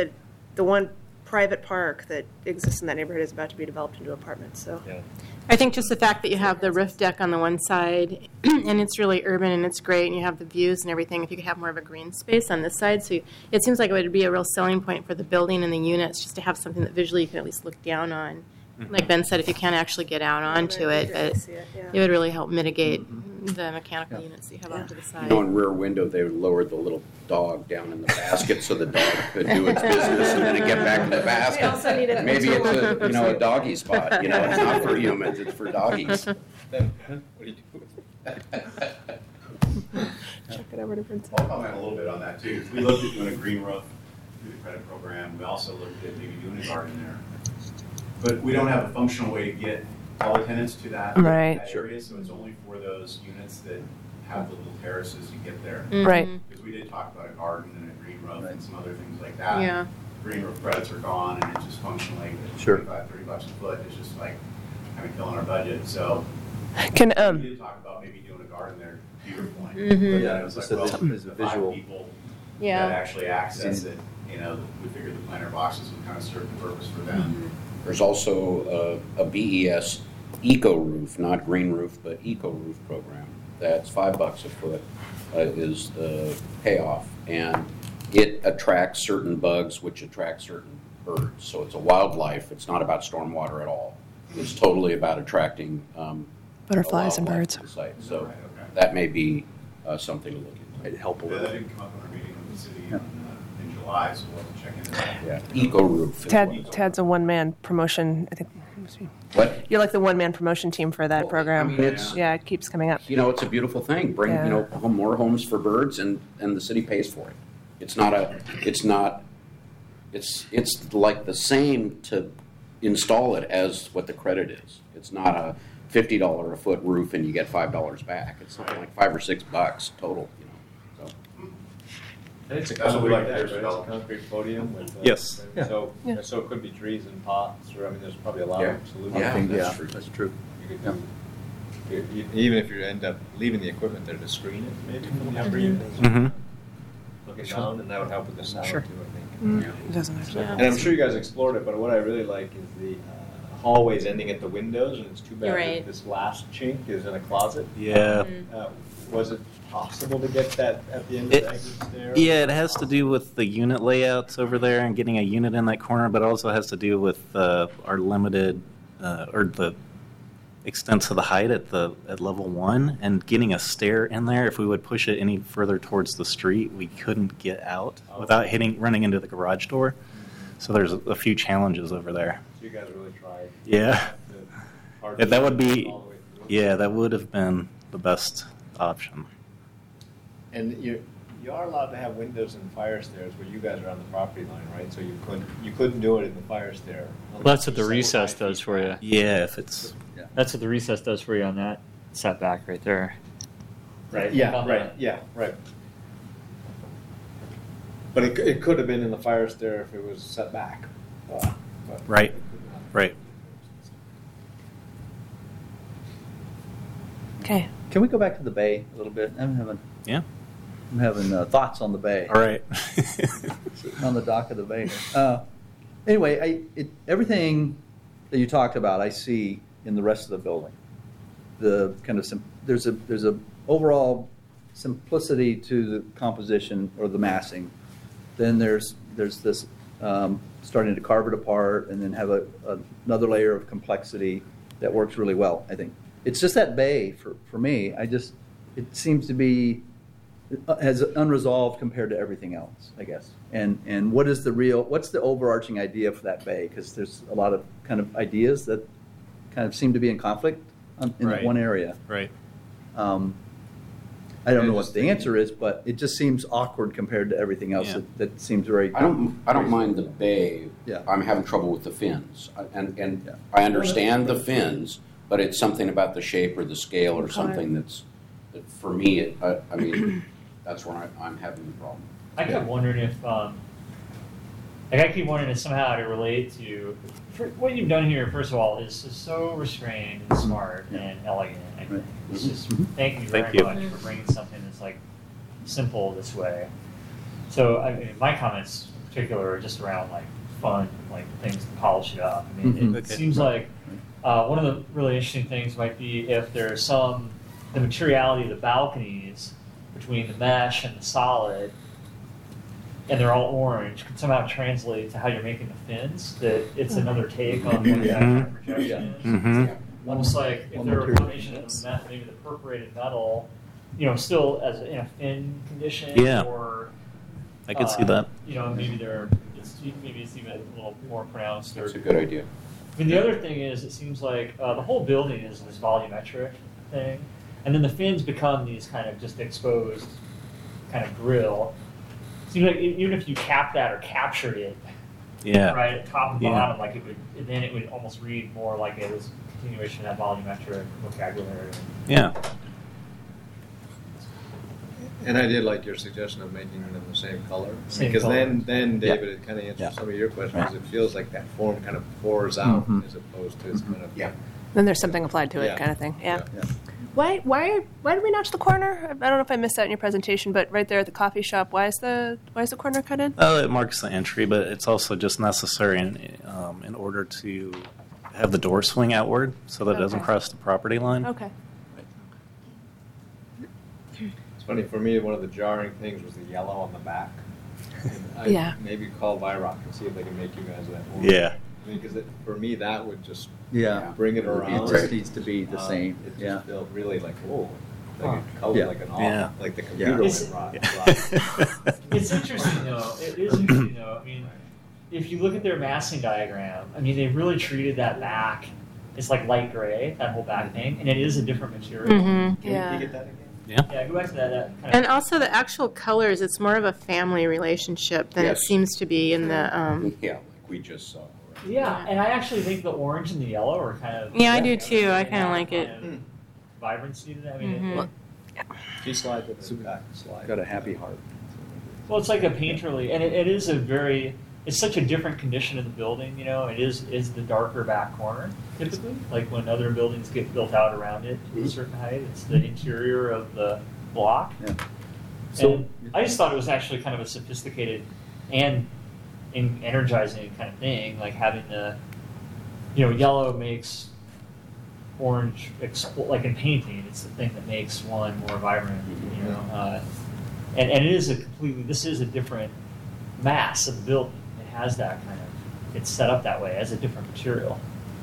private park that exists in that neighborhood is about to be developed into apartments. So Yeah. I think just the fact that you have the roof deck on the one side, and it's really urban and it's great, and you have the views and everything, if you could have more of a green space on this side. So it seems like it would be a real selling point for the building and the units, just to have something that visually you can at least look down on. Like Ben said, if you can't actually get out onto it, but it would really help mitigate the mechanical units that you have onto the side. In Rear Window, they lowered the little dog down in the basket so the dog could do its business and then it get back in the basket. also need a- Maybe it's a doggy spot. It's not for humans; it's for doggies. Then what do you do with that? Check it over to Prince. I'll comment a little bit on that too. 'Cause we looked at doing a green roof through the credit program. We also looked at maybe doing a garden there. But we don't have a functional way to get all the tenants to that, Right. that area, so it's only for those units that have the little terraces to get there. Right. Because we did talk about a garden and a green roof and some other things like that. Yeah. Green roof credits are gone and it's just functionally Sure. 25, $30 a foot. It's just like kind of killing our budget. So Can we did talk about maybe doing a garden there, to your point. Mhm. But Yeah, then it was like, so well, there's a the 5 visual- people Yeah. that actually access it, we figured the planter boxes would kind of serve the purpose for them. There's also a BES eco roof, not green roof, but eco roof program. That's $5 a foot is the payoff, and it attracts certain bugs, which attract certain birds. So it's a wildlife. It's not about stormwater at all. It's totally about attracting Butterflies and wildlife birds. to the site. So Right, okay. that may be something to look into. Might help a Yeah, little. that didn't come up in our meeting with the city in July, so we'll have to check into that. Yeah, eco roof. Tad's a one-man promotion. I think What? you're like the one-man promotion team for that program. I mean, it's- Yeah, it keeps coming up. It's a beautiful thing. Bring, Yeah. more homes for birds and the city pays for it. It's like the same to install it as what the credit is. It's not a $50 a foot roof and you get $5 back. It's something like $5 or $6 total, so. And it's a That's what we like concrete to deck, right? develop. It's a concrete podium with. Yes. Yeah. So, Yeah. so it could be trees and pots, or, there's probably a lot Yeah. of solutions. Yeah, that's true. That's true. You could do, even if you end up leaving the equipment there to screen it, maybe from the upper units. Mm-hmm. Looking down, and that would help with the sound too, Sure. I think. It doesn't actually. Yeah. And I'm sure you guys explored it, but what I really like is the hallways ending at the windows, and it's too bad Right. that this last chink is in a closet. Yeah. Was it possible to get that at the end of the exit there? Yeah, it has to do with the unit layouts over there and getting a unit in that corner, but it also has to do with our limited or the extent to the height at level 1 and getting a stair in there. If we would push it any further towards the street, we couldn't get out without running into the garage door. So there's a few challenges over there. So you guys really tried. Yeah. The That would be, all the way through. yeah, that would have been the best option. And you are allowed to have windows and fire stairs where you guys are on the property line, right? So you couldn't do it in the fire stair. Well, that's what the recess does for you. Yeah, if it's, That's what the recess does for you on that setback right there. Right? Yeah, On right. the- Yeah, right. But it could have been in the fire stair if it was set back. But right, it could not. right. Okay. Can we go back to the bay a little bit? I'm having thoughts on the bay. All right. Sitting on the dock of the bay. Anyway, everything that you talked about, I see in the rest of the building. The kind of there's a overall simplicity to the composition or the massing. Then there's this starting to carve it apart and then have another layer of complexity that works really well. I think it's just that bay for me. It seems to be as unresolved compared to everything else, I guess. And what's the overarching idea for that bay? Because there's a lot of kind of ideas that kind of seem to be in conflict in that Right. one area. Right. I don't know what the answer is, but it just seems awkward compared to everything else Yeah. that seems very. I don't mind the bay. Yeah. I'm having trouble with the fins, and Yeah. I understand the fins, but it's something about the shape or the scale or something that for me. I mean, that's where I'm having the problem. I kept wondering if, I keep wondering if somehow to relate to what you've done here. First of all, is so restrained and smart and elegant. I think Right. it's just thank you Thank very you. much for bringing something that's like simple this way. So I mean, my comments in particular are just around like fun, like things to polish it up. I mean, Mhm. it Okay. seems like one of the really interesting things might be if there's the materiality of the balconies between the mesh and the solid, and they're all orange, can somehow translate to how you're making the fins. That it's another take on what that kind of projection is. Mm-hmm. Almost like if One there were a material. combination of maybe the perforated metal, still in a fin condition, Yeah. or I could see that. maybe it's even a little more pronounced. That's Or, a good idea. I mean, the other thing is, it seems like the whole building is this volumetric thing, and then the fins become these kind of just exposed kind of grill. Seems like even if you cap that or captured it, Yeah. right, at top and Yeah. bottom, like then it would almost read more like it was a continuation of that volumetric vocabulary. Yeah. And I did like your suggestion of making them the same color. Same Because color. then David, it kind of answers Yeah. some of your questions. It feels like that form kind of pours out Mhm. as opposed to it's kind of. Yeah. Then there's something applied to it, Yeah. kind of thing. Yeah. Yeah. Why did we notch the corner? I don't know if I missed that in your presentation, but right there at the coffee shop, why is the corner cut in? It marks the entry, but it's also just necessary in order to have the door swing outward so that it doesn't Okay. cross the property line. Okay. It's funny, for me, one of the jarring things was the yellow on the back. And I Yeah. maybe call Viroc and see if they can make you guys that one. Yeah. I mean, because for me, that would just Yeah. bring it It around. just needs to be the same. It Yeah. just felt really like, whoa. Like it colored Yeah. like an Yeah. off, like the computer It's- went right. It's interesting though. It is interesting though. I mean, if you look at their massing diagram, I mean, they really treated that back. It's like light gray, that whole back thing, and it is a different material. Mm-hmm. Can Yeah. you get that again? Yeah, go back to that kind And also the actual colors, it's more of a family relationship than it Yes. seems to be in the. Yeah, like we just saw. Right? Yeah, and I actually think the orange and the yellow are kind of. Yeah, I do too. I kinda like it. Vibrancy to that. I mean, Mhm. She slides it in the back slide. Got a happy heart. well, it's like a painterly, and it is a very. It's such a different condition of the building. It is the darker back corner typically. Like when other buildings get built out around it to a certain height, it's the interior of the block. Yeah. So And I just thought it was actually kind of a sophisticated and energizing kind of thing, like having the, yellow makes orange, like in painting, it's the thing that makes one more vibrant. You know, and it is this is a different mass of the building. It has that kind of, it's set up that way as a different material.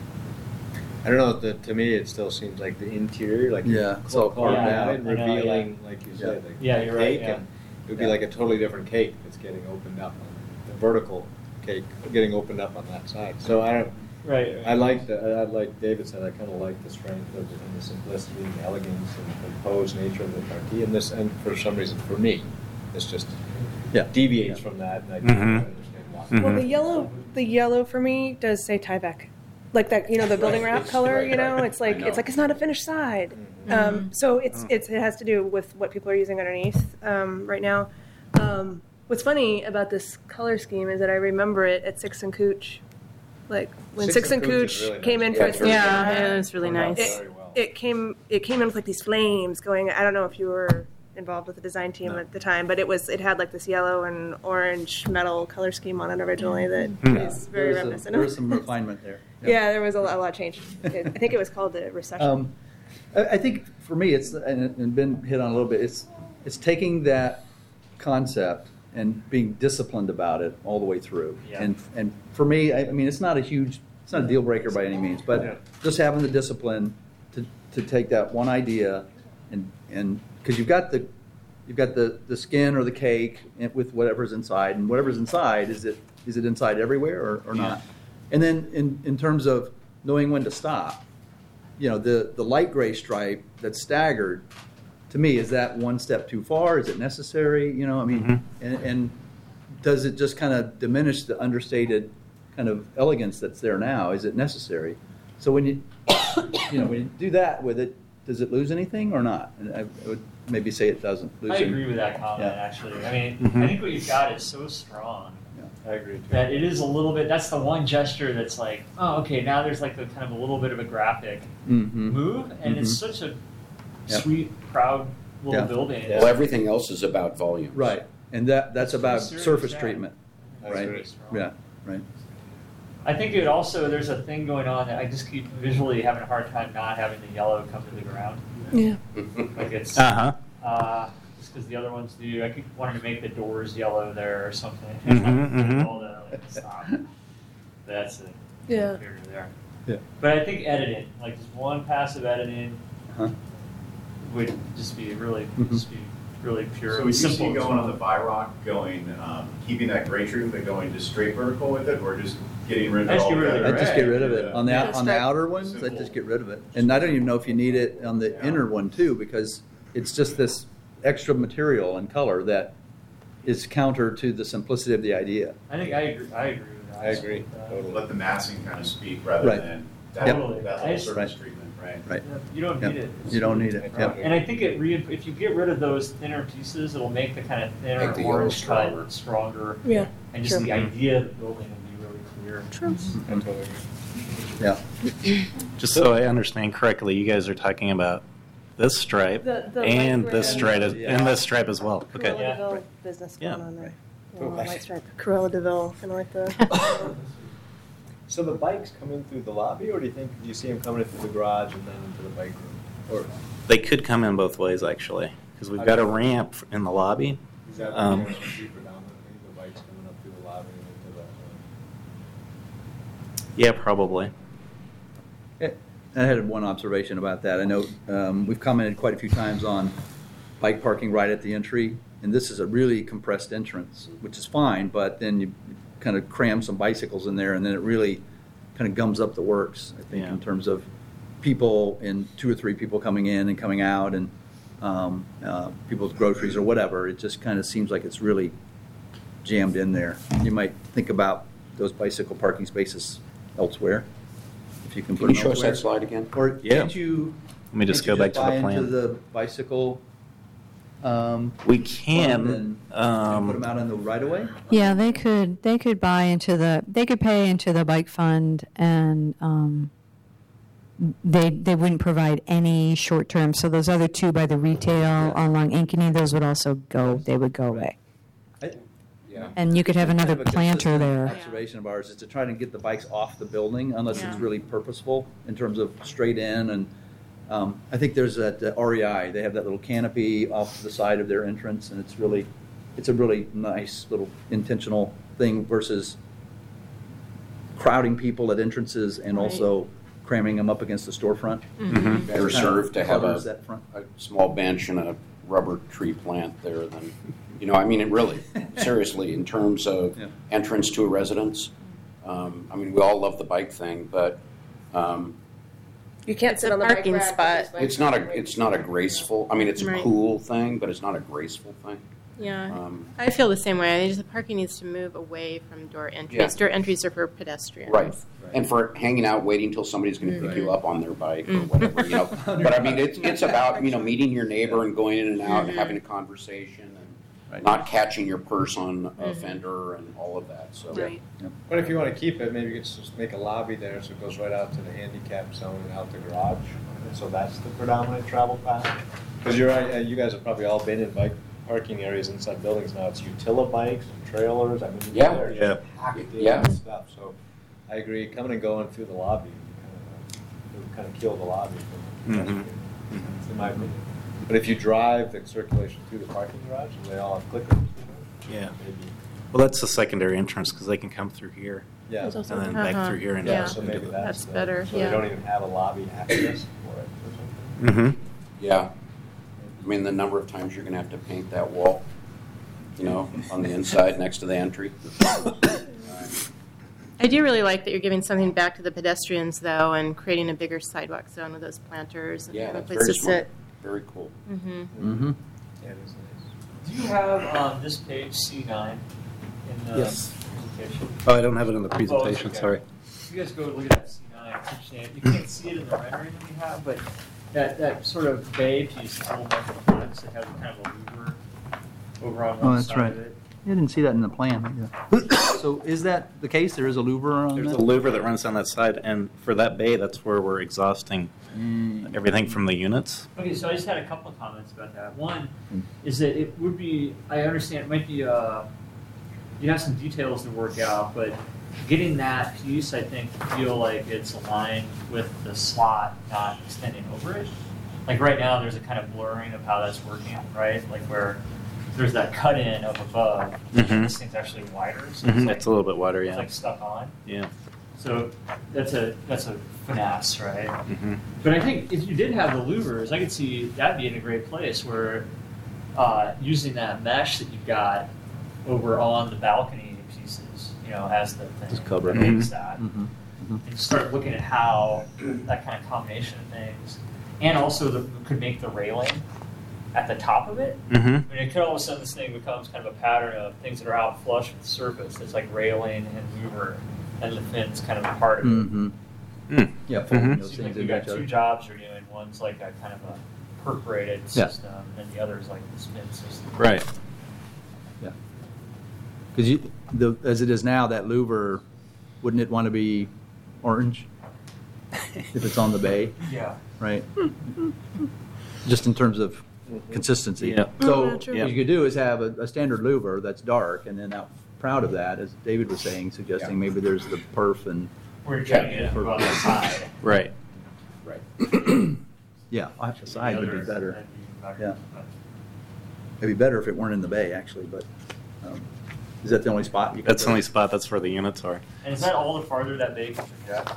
I don't know. To me, it still seems like the interior, like It's all carved Yeah, out I and know, revealing, like you said, like Yeah, you're right, cake, yeah. and it would be like a totally different cake that's getting opened up. The vertical cake getting opened up on that side. So I don't. Right. I like like David said. I kind of like the strength of and the simplicity and the elegance and the posed nature of the marquee. And for some reason, for me, it's just deviates from that. And I don't understand why. Well, the yellow for me does say Tyvek, like that. The building wrap color. It's like it's not a finished side. So it has to do with what people are using underneath right now. What's funny about this color scheme is that I remember it at Six and Cooch, like when Six and Cooch really came in nice. for Yeah, its Yeah, it was really nice. Very well. It came in with like these flames going. I don't know if you were involved with the design team at the time, but it had like this yellow and orange metal color scheme on it originally that is very reminiscent. There was some refinement there. Yeah, there was a lot of change. I think it was called the recession. I think for me, it's and Ben hit on a little bit. It's taking that concept and being disciplined about it all the way through. Yeah. And for me, I mean, it's not a deal breaker by any means, but just having the discipline to take that one idea and because you've got the skin or the cake with whatever's inside, and whatever's inside is it inside everywhere or not? And then in terms of knowing when to stop, the light gray stripe that's staggered, to me, is that one step too far? Is it necessary? And does it just kind of diminish the understated kind of elegance that's there now? Is it necessary? So when you when you do that with it, does it lose anything or not? And I would maybe say it doesn't lose I anything. agree with that comment, Yeah. actually. I mean, I think what you've got is so strong I agree too. that it is a little bit, that's the one gesture that's like, oh, okay, now there's like the kind of a little bit of a graphic move, and it's such a Yep. sweet, proud little Yeah. building. Well, everything else is about volume. Right, and that's It's about pretty serious, surface yeah. treatment, That's right? really strong. Yeah, right. I think it also, there's a thing going on that I just keep visually having a hard time not having the yellow come to the ground. Yeah. Like it's, just because the other ones do. I keep wanting to make the doors yellow there or something. All that, like, stop. That's it. Yeah. There. Yeah. But I think editing, like just one passive editing, Uh-huh. would just be really, pure. So and would you simple see as going well. on the Byrock, keeping that gray trim, but going just straight vertical with it, or just getting rid of I just all get rid of that? the I'd just get rid of it. Yeah. On the outer ones, Simple. I'd just get rid of it. And I don't even know if you need it on the inner one too, because it's just this extra material and color that is counter to the simplicity of the idea. I think I agree with that. I agree. Totally. Let the massing kind of speak rather Right. than Yep. that I whole just- surface treatment, right? Right. You don't Yep. need it. You don't need it. Yep. And I think if you get rid of those thinner pieces, it'll make the kind of thinner Make the yellow orange cut stronger. stronger. Yeah. And just True. the idea of the building will be really clear. True. I totally agree. Yeah. Just so I understand correctly, you guys are talking about this stripe The and light this gray. stripe and this stripe as well. Cruella Okay. Yeah. DeVille business going Yeah. on there. Right. White stripe. Cruella DeVille, kind of like the. So the bikes come in through the lobby, or do you see them coming in through the garage and then into the bike room? Or They could come in both ways actually, because we've got a ramp in the lobby. is that Um, what you see predominantly, the bikes coming up through the lobby and into the? Yeah, probably. I had one observation about that. I know we've commented quite a few times on bike parking right at the entry, and this is a really compressed entrance, which is fine, but then you kind of cram some bicycles in there, and then it really kind of gums up the works, I think, Yeah. in terms of people and 2 or 3 people coming in and coming out, and people's groceries or whatever. It just kind of seems like it's really jammed in there. You might think about those bicycle parking spaces elsewhere, if you can put Can you them show us elsewhere. that slide again? Or Yeah. can't you? Let me just can't go you back to the buy into plan. the bicycle. We fund can. and put them out in the right of way. Yeah, they could buy into they could pay into the bike fund, and they wouldn't provide any short term. So those other 2 by the retail along Ankeny, those would also go. They would go away. Yeah. And you could have another Kind of a planter consistent there. Observation of ours is to try to get the bikes off the building unless Yeah. it's really purposeful in terms of straight in. And I think there's at REI, they have that little canopy off the side of their entrance, and it's a really nice little intentional thing versus crowding people at entrances and Right. also cramming them up against the storefront. Better Kind served to have covers a that front. small bench and a rubber tree plant there than, I mean, it really, seriously, in terms of Yeah. entrance to a residence. I mean, we all love the bike thing, but You can't It's sit a on the bike parking rack, spot. it's not a graceful, I mean, it's a Right. cool thing, but it's not a graceful thing. Yeah, Um, I feel the same way. I think the parking needs to move away from door entries. Yeah. Door entries are for pedestrians. Right. And for hanging out, waiting until somebody's going to pick you up on their bike or whatever, But I mean, it's about, meeting your neighbor and going in and out and having a conversation and Right. not catching your purse on a fender and all of that, so. Right. But if you want to keep it, maybe you could just make a lobby there so it goes right out to the handicap zone and out the garage. And so that's the predominant travel path. Because you're right, you guys have probably all been in bike parking areas inside buildings now. It's utilibikes and trailers. I mean, Yeah. they're Yeah. packed in Yeah. and stuff. So I agree. Coming and going through the lobby would kind of kill the lobby. Mhm. In my opinion. But if you drive the circulation through the parking garage, and they all have clickers. Yeah. Maybe. Well, that's the secondary entrance because they can come through here Yeah. There's also and then back Uh-huh. through here and Yeah. So maybe That's the- better, So yeah. they don't even have a lobby access for it or something. Mm-hmm. Yeah. I mean, the number of times you're going to have to paint that wall, on the inside next to the entry. I do really like that you're giving something back to the pedestrians, though, and creating a bigger sidewalk zone with those planters and Yeah, have a that's place very to smart. sit. Very cool. Mm-hmm. Yeah, it is nice. Do you have this page C9 in the Yes. presentation? Oh, I don't have it in the Oh, presentation, it's okay. sorry. You guys go look at that C9. It's interesting. You can't see it in the rendering that we have, but that sort of bay piece is a little more complex. It has kind of a louver over on Oh, one that's side right. of it. I didn't see that in the plan. So is that the case? There is a louver on There's a that? louver that runs down that side, and for that bay, that's where we're exhausting everything from the units. Okay, so I just had a couple of comments about that. One is that it would be, I understand, it might be, you have some details to work out, but getting that piece, I think, feel like it's aligned with the slot not extending over it. Like right now, there's a kind of blurring of how that's working, right? Like where there's that cut in up above, Mhm. this thing's actually wider, so Mhm, it's, it's a little bit wider, it's yeah. like stuck on. Yeah. So that's a finesse, right? Mhm. But I think if you did have the louvers, I could see that being a great place where using that mesh that you've got over on the balcony pieces, as the thing Just cover it. makes Mhm. that, Mhm. and start looking at how that kind of combination of things, and also could make the railing at the top of it. Mm-hmm. I mean, it could all of a sudden this thing becomes kind of a pattern of things that are out flush with the surface. It's like railing and louver, and the fin's kind of a part of it. Mm-hmm. Mm. Yeah, folding Mhm. those So you things think you into got each two other. jobs you're doing. One's like a kind of a perforated Yeah. system, and the other is like the spin system. Right. Yeah. Because as it is now, that louver, wouldn't it want to be orange if it's on the bay, Yeah. right? Just in terms of consistency. Yeah. So Oh, true. what you could do is have a standard louver that's dark, and then out proud of that, as David was saying, suggesting Yeah. maybe there's the perf and Where you're trying to get it Yeah. on the side. Right. Right. yeah, off the side would be The other- better. that'd be better. Yeah. It'd be better if it weren't in the bay, actually. But is that the only spot you? That's the only spot, that's where the units are. And is that all the farther that bay can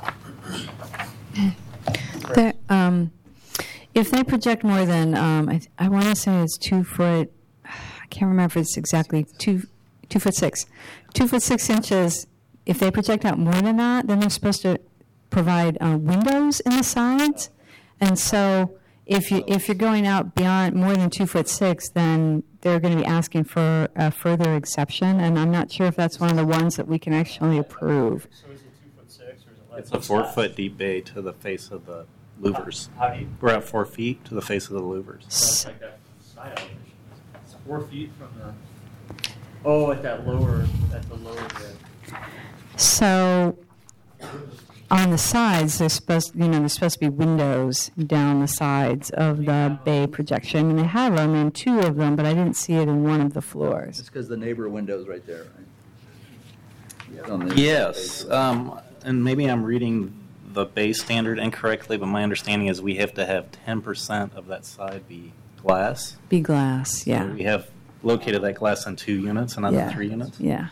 project? If they project more than, I want to say it's 2 foot, I can't remember if it's exactly 2'6", 2'6" inches. If they project out more than that, then they're supposed to provide windows in the sides. And so if you're going out beyond more than 2'6", then they're going to be asking for a further exception. And I'm not sure if that's one of the ones that we can actually approve. So is it 2'6" or is it like It's a 4-foot deep bay to the face of the louvers. How do you? We're at 4 feet to the face of the louvers. So it's like that side elevation. It's 4 feet from the. Oh, at the lower bit. So on the sides, there's supposed to be windows down the sides of the bay projection. And they have them in 2 of them, but I didn't see it in one of the floors. It's because the neighbor window's right there, right? On the- Yes, and maybe I'm reading the bay standard incorrectly, but my understanding is we have to have 10% of that side be glass. Be glass, yeah. So we have located that glass in 2 units and not Yeah. in 3 units. Yeah.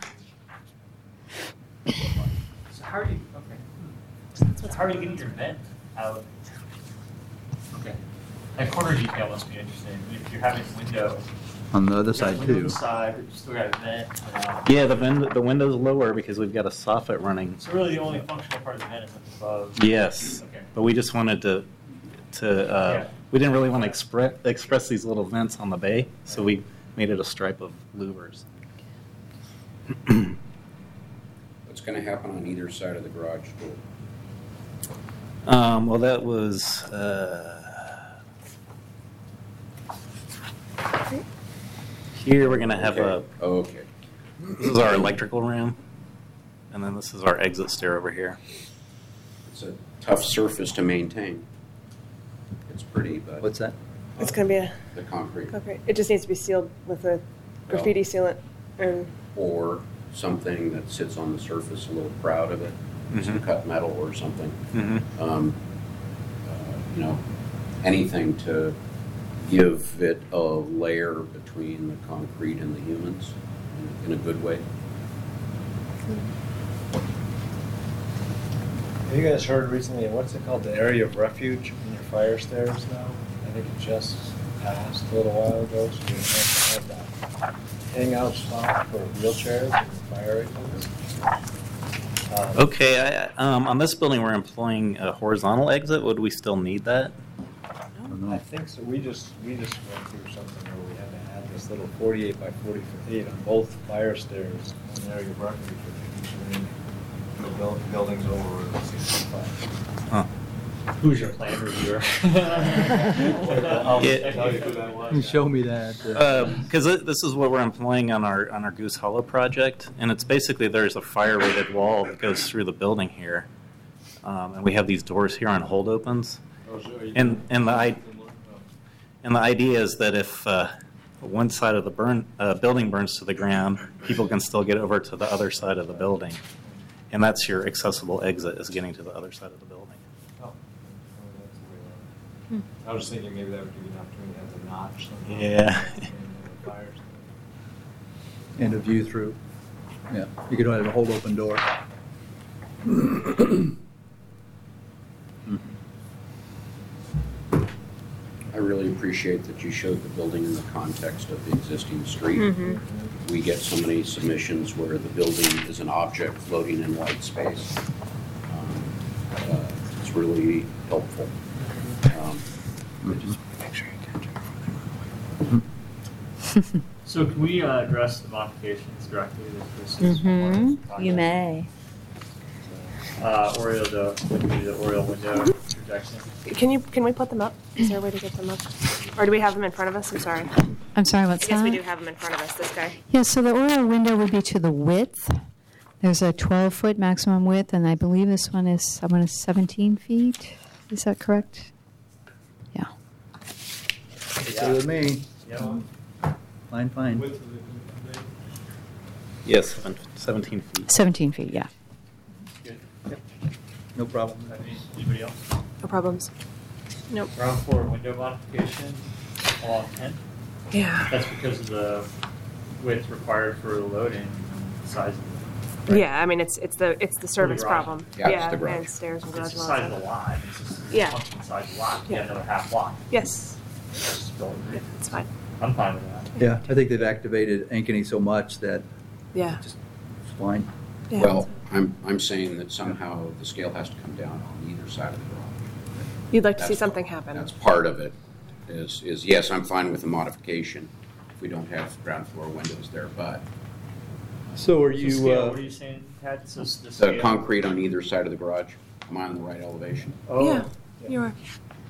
So how are you, okay. So how are you getting your vent out? Okay. That corner detail must be interesting. If you're having a window. On the other side On too. the side, but you still got a vent. Yeah, the window's lower because we've got a soffit running. So really the only functional part of the vent is up above. Yes, Okay. but we just wanted to Yeah. we didn't really want to express these little vents on the bay, so we made it a stripe of louvers. What's going to happen on either side of the garage door? Well, that was here. We're going to have Okay. Okay. this is our electrical room, and then this is our exit stair over here. It's a tough surface to maintain. It's pretty, but What's that? It's going to be the concrete. okay. It just needs to be sealed with a graffiti sealant. And Or something that sits on the surface, a little proud of it, some Mhm. cut metal or something. Mm-hmm. Anything to give it a layer between the concrete and the humans in a good way. Have you guys heard recently, what's it called, the area of refuge in your fire stairs now? I think it just passed a little while ago, so you have to have that hangout spot for wheelchairs and fire exits. Okay, on this building, we're employing a horizontal exit. Would we still need that? I think so. We just went through something where we had to add this little 48 by 48 on both fire stairs in area of refuge, which usually the buildings over 65. Huh. Who's your plan reviewer? I'll Yeah. tell you who that was. Show me that. Because this is what we're employing on our Goose Hollow project, and it's basically there's a fire-rated wall that goes through the building here, and we have these doors here on hold opens, and the idea is that if one side of the building burns to the ground, people can still get over to the other side of the building, and that's your accessible exit is getting to the other side of the building. Oh, that's the way around. I was just thinking maybe that would give you an opportunity to have the notch. somehow Yeah. in the fire stairs. And a view through. Yeah, you could have a hold open door. I really appreciate that you showed the building in the context of the existing street. Mm-hmm. We get so many submissions where the building is an object floating in white space. It's really helpful. So can we address the modifications directly? This is Mm-hmm. one You may. Oriole, the Oriole window projection. can we put them up? Is there a way to get them up? Or do we have them in front of us? I'm sorry. I'm sorry, I what's guess that? we do have them in front of us, this guy. Yeah, so the Oriole window would be to the width. There's a 12-foot maximum width, and I believe this one is 17 feet. Is that correct? Yeah. Stay with me. Yeah. Fine. Width of the- Yes, 17 feet. 17 feet, yeah. Good. No problem. Anybody else? No problems. Nope. Ground floor window modification along 10. Yeah. That's because of the width required for loading and the size of the. Yeah, I mean, it's the service garage. problem. Yeah, it's the garage. And stairs and It's garage the size of walls. the lot. It's just Yeah. the function size of the lot. You Yeah. have another half lot. Yes. It's just building. Yeah, it's fine. I'm fine with that. Yeah, I think they've activated Ankeny so much that Yeah. it's fine. Yeah. Well, I'm saying that somehow the scale has to come down on either side of the garage. You'd like to see That's- something happen. That's part of it, is yes, I'm fine with the modification if we don't have ground floor windows there, but So are So you, scale, what are you saying, Pat? So the the scale. concrete on either side of the garage, am I on the right elevation? Oh, Yeah, you are.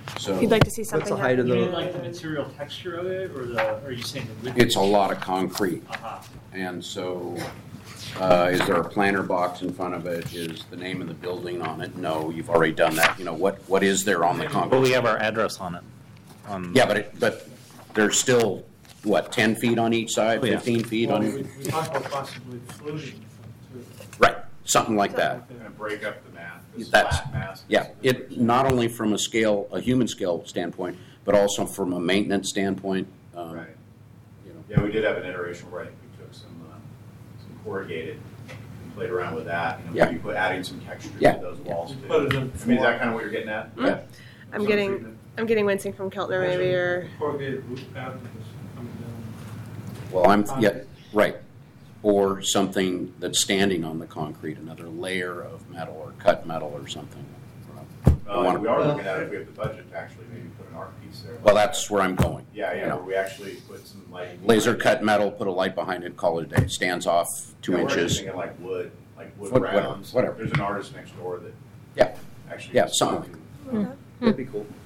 So If you'd like to see something. the height of You the- mean like the material texture of it, or are you saying the width? it's a lot of concrete. Uh-huh. And so, is there a planter box in front of it? Is the name of the building on it? No, you've already done that. You know, what is there on the But concrete? we have our address on it. Yeah, but there's still, what, 10 feet on each side, Oh, yeah. 15 feet Well, on? we talked about possibly floating too. Right, something like that. Kind of break up the math, this That's, flat mass. yeah, it, not only from a human scale standpoint, but also from a maintenance standpoint. Right. You know. Yeah, we did have an iteration where I think we took some corrugated and played around with that. You know, Yeah. maybe adding some texture Yeah. to those walls. You too. put it in I mean, is form. that kind of what you're getting at? Yeah. I'm Some getting treatment. wincing from Keltner maybe, or Corrugated roof pad was coming down. Well, yeah, right. Or something that's standing on the concrete, another layer of metal or cut metal or something. I wanna- We are looking at it, if we have the budget to actually maybe put an art piece there. Well, that's where I'm going. Yeah, you yeah, know. where we actually put some lighting. Laser cut metal, put a light behind it, call it a day. Stands off 2 Yeah, we're inches. thinking like wood Whatever, rounds. whatever. There's an artist next door that Yeah, actually. yeah, something. That'd be cool.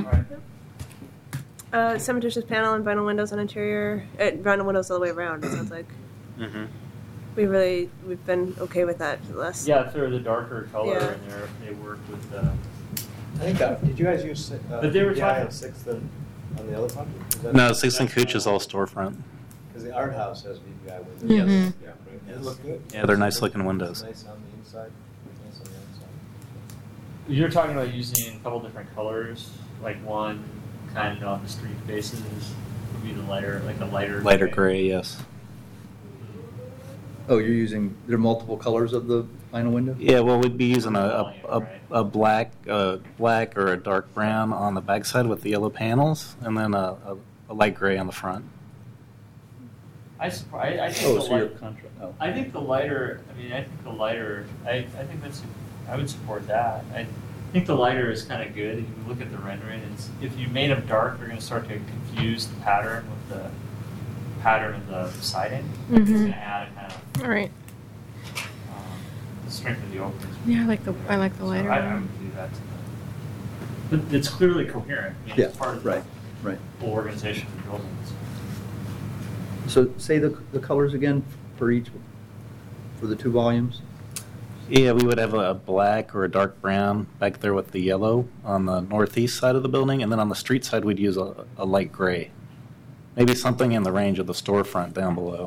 cementitious panel and vinyl windows on interior. Vinyl windows all the way around. It sounds like Mhm. we've been okay with that for the last. Yeah, if they're the darker color Yeah. and they work with the. I think that, did you guys use But they were PPI talking- on Sixth and on the other project? Is that- No, Sixth and Cooch is all storefront. Because the art house has VPI windows. Mhm. Yeah, right. Does it look good? Yeah, they're nice looking windows. Nice on the inside, nice on the outside. You're talking about using a couple different colors, like one kind of on the street faces would be the lighter, like a lighter. Lighter gray, yes. Oh, you're using, there are multiple colors of the vinyl window? Yeah, well, we'd be using Right. a black or a dark brown on the backside with the yellow panels, and then a light gray on the front. I think Oh, the so you're light, contra, oh. I think the lighter. I mean, I think the lighter. I think that's. I would support that. I think the lighter is kind of good. If you look at the rendering, if you made them dark, you're going to start to confuse the pattern with the pattern of the siding. It's going to add kind of All right. the strength of the openings. Yeah, I like the lighter I one. would do that. But it's clearly coherent. I mean, Yeah, it's part of right, the right. whole organization of the buildings. So say the colors again for each, for the 2 volumes? Yeah, we would have a black or a dark brown back there with the yellow on the northeast side of the building, and then on the street side we'd use a light gray. Maybe something in the range of the storefront down below.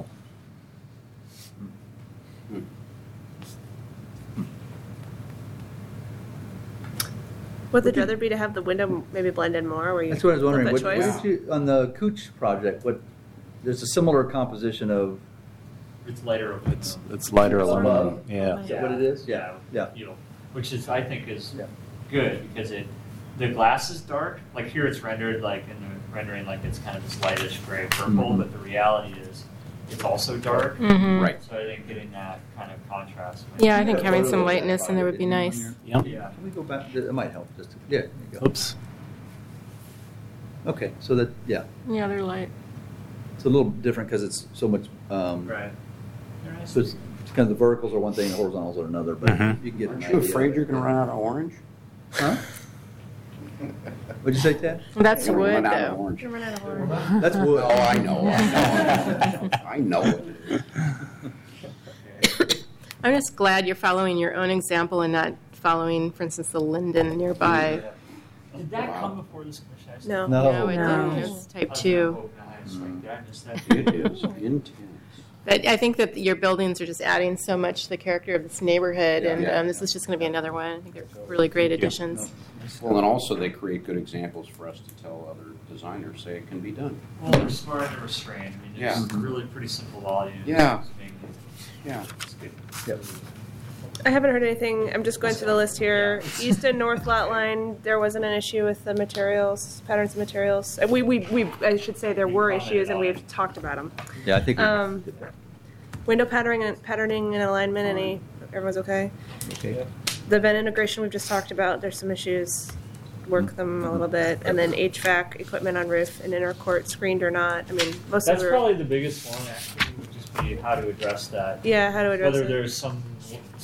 Would the other be to have the window maybe blend in more? Where you That's what I was wondering. flip What that choice? did you, on the Cooch project, there's a similar composition of, It's lighter aluminum. It's lighter Above? aluminum. Yeah. is that what it is? Yeah, yeah. You know, which is I think is Yeah. good because the glass is dark. Like here, it's rendered like in the rendering like it's kind of this lightish gray purple, Mhm. but the reality is it's also dark. Mhm. Right. So I think getting that kind of contrast. Yeah, I think having some lightness in there would be nice. Yep. Yeah. Can we go back, it might help just, yeah, there you go. Oops. Okay, so that, yeah, Yeah, they're light. it's a little different because it's so much, Right. They're nice. so it's kind of the verticals are one thing, the horizontals are another, but Mhm. you can get an Aren't idea. you afraid you're going to run out of orange? Huh? What'd you say, Ted? Well, that's You're gonna wood, run out of though. orange. Run out of orange. That's wood. Oh, I know. I know it. I'm just glad you're following your own example and not following, for instance, the linden nearby. Did that Wow. come before this commission? I just- No. No, it No. didn't. It's type I was 2. hoping I had a strike there. I missed that. It is intense. But I think that your buildings are just adding so much to the character of this neighborhood, and Yeah. this is just going to be another one. I think they're really great additions. Well, and also they create good examples for us to tell other designers, say it can be done. Well, they're smart and restrained. I mean, it's Yeah. really pretty simple volume. Yeah. It's making it- Yeah. it's good. Yep. I haven't heard anything. I'm just going through the list here. East and north lot line, there wasn't an issue with the materials, patterns of materials. I should say there were issues, and we've talked about them. Yeah, I think we Um, did that. Window patterning and alignment, everyone's okay? Okay. The vent integration we've just talked about, there's some issues. Work them a little bit. And then HVAC, equipment on roof and inner court, screened or not. I mean, most of That's the. probably the biggest one, actually, would just be how to address that. Yeah, how to address Whether it. there's something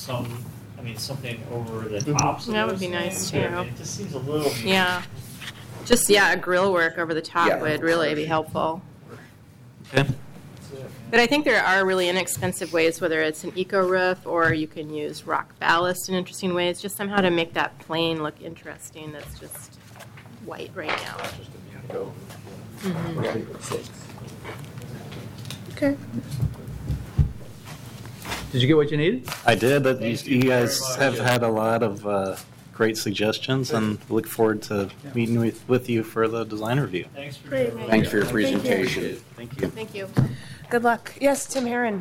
over the top. That would be nice, too. It just seems a little. Yeah. Just, a grill work over the top Yeah. would really be helpful. Okay. But I think there are really inexpensive ways, whether it's an eco roof or you can use rock ballast in interesting ways, just somehow to make that plane look interesting that's just white right now. Okay. Did you get what you needed? I did, but you guys have had a lot of great suggestions, and look forward to meeting with you for the design review. Thanks for Great. Thanks for your presentation. Thank you. Thank you. Good luck. Yes, Tim Herron.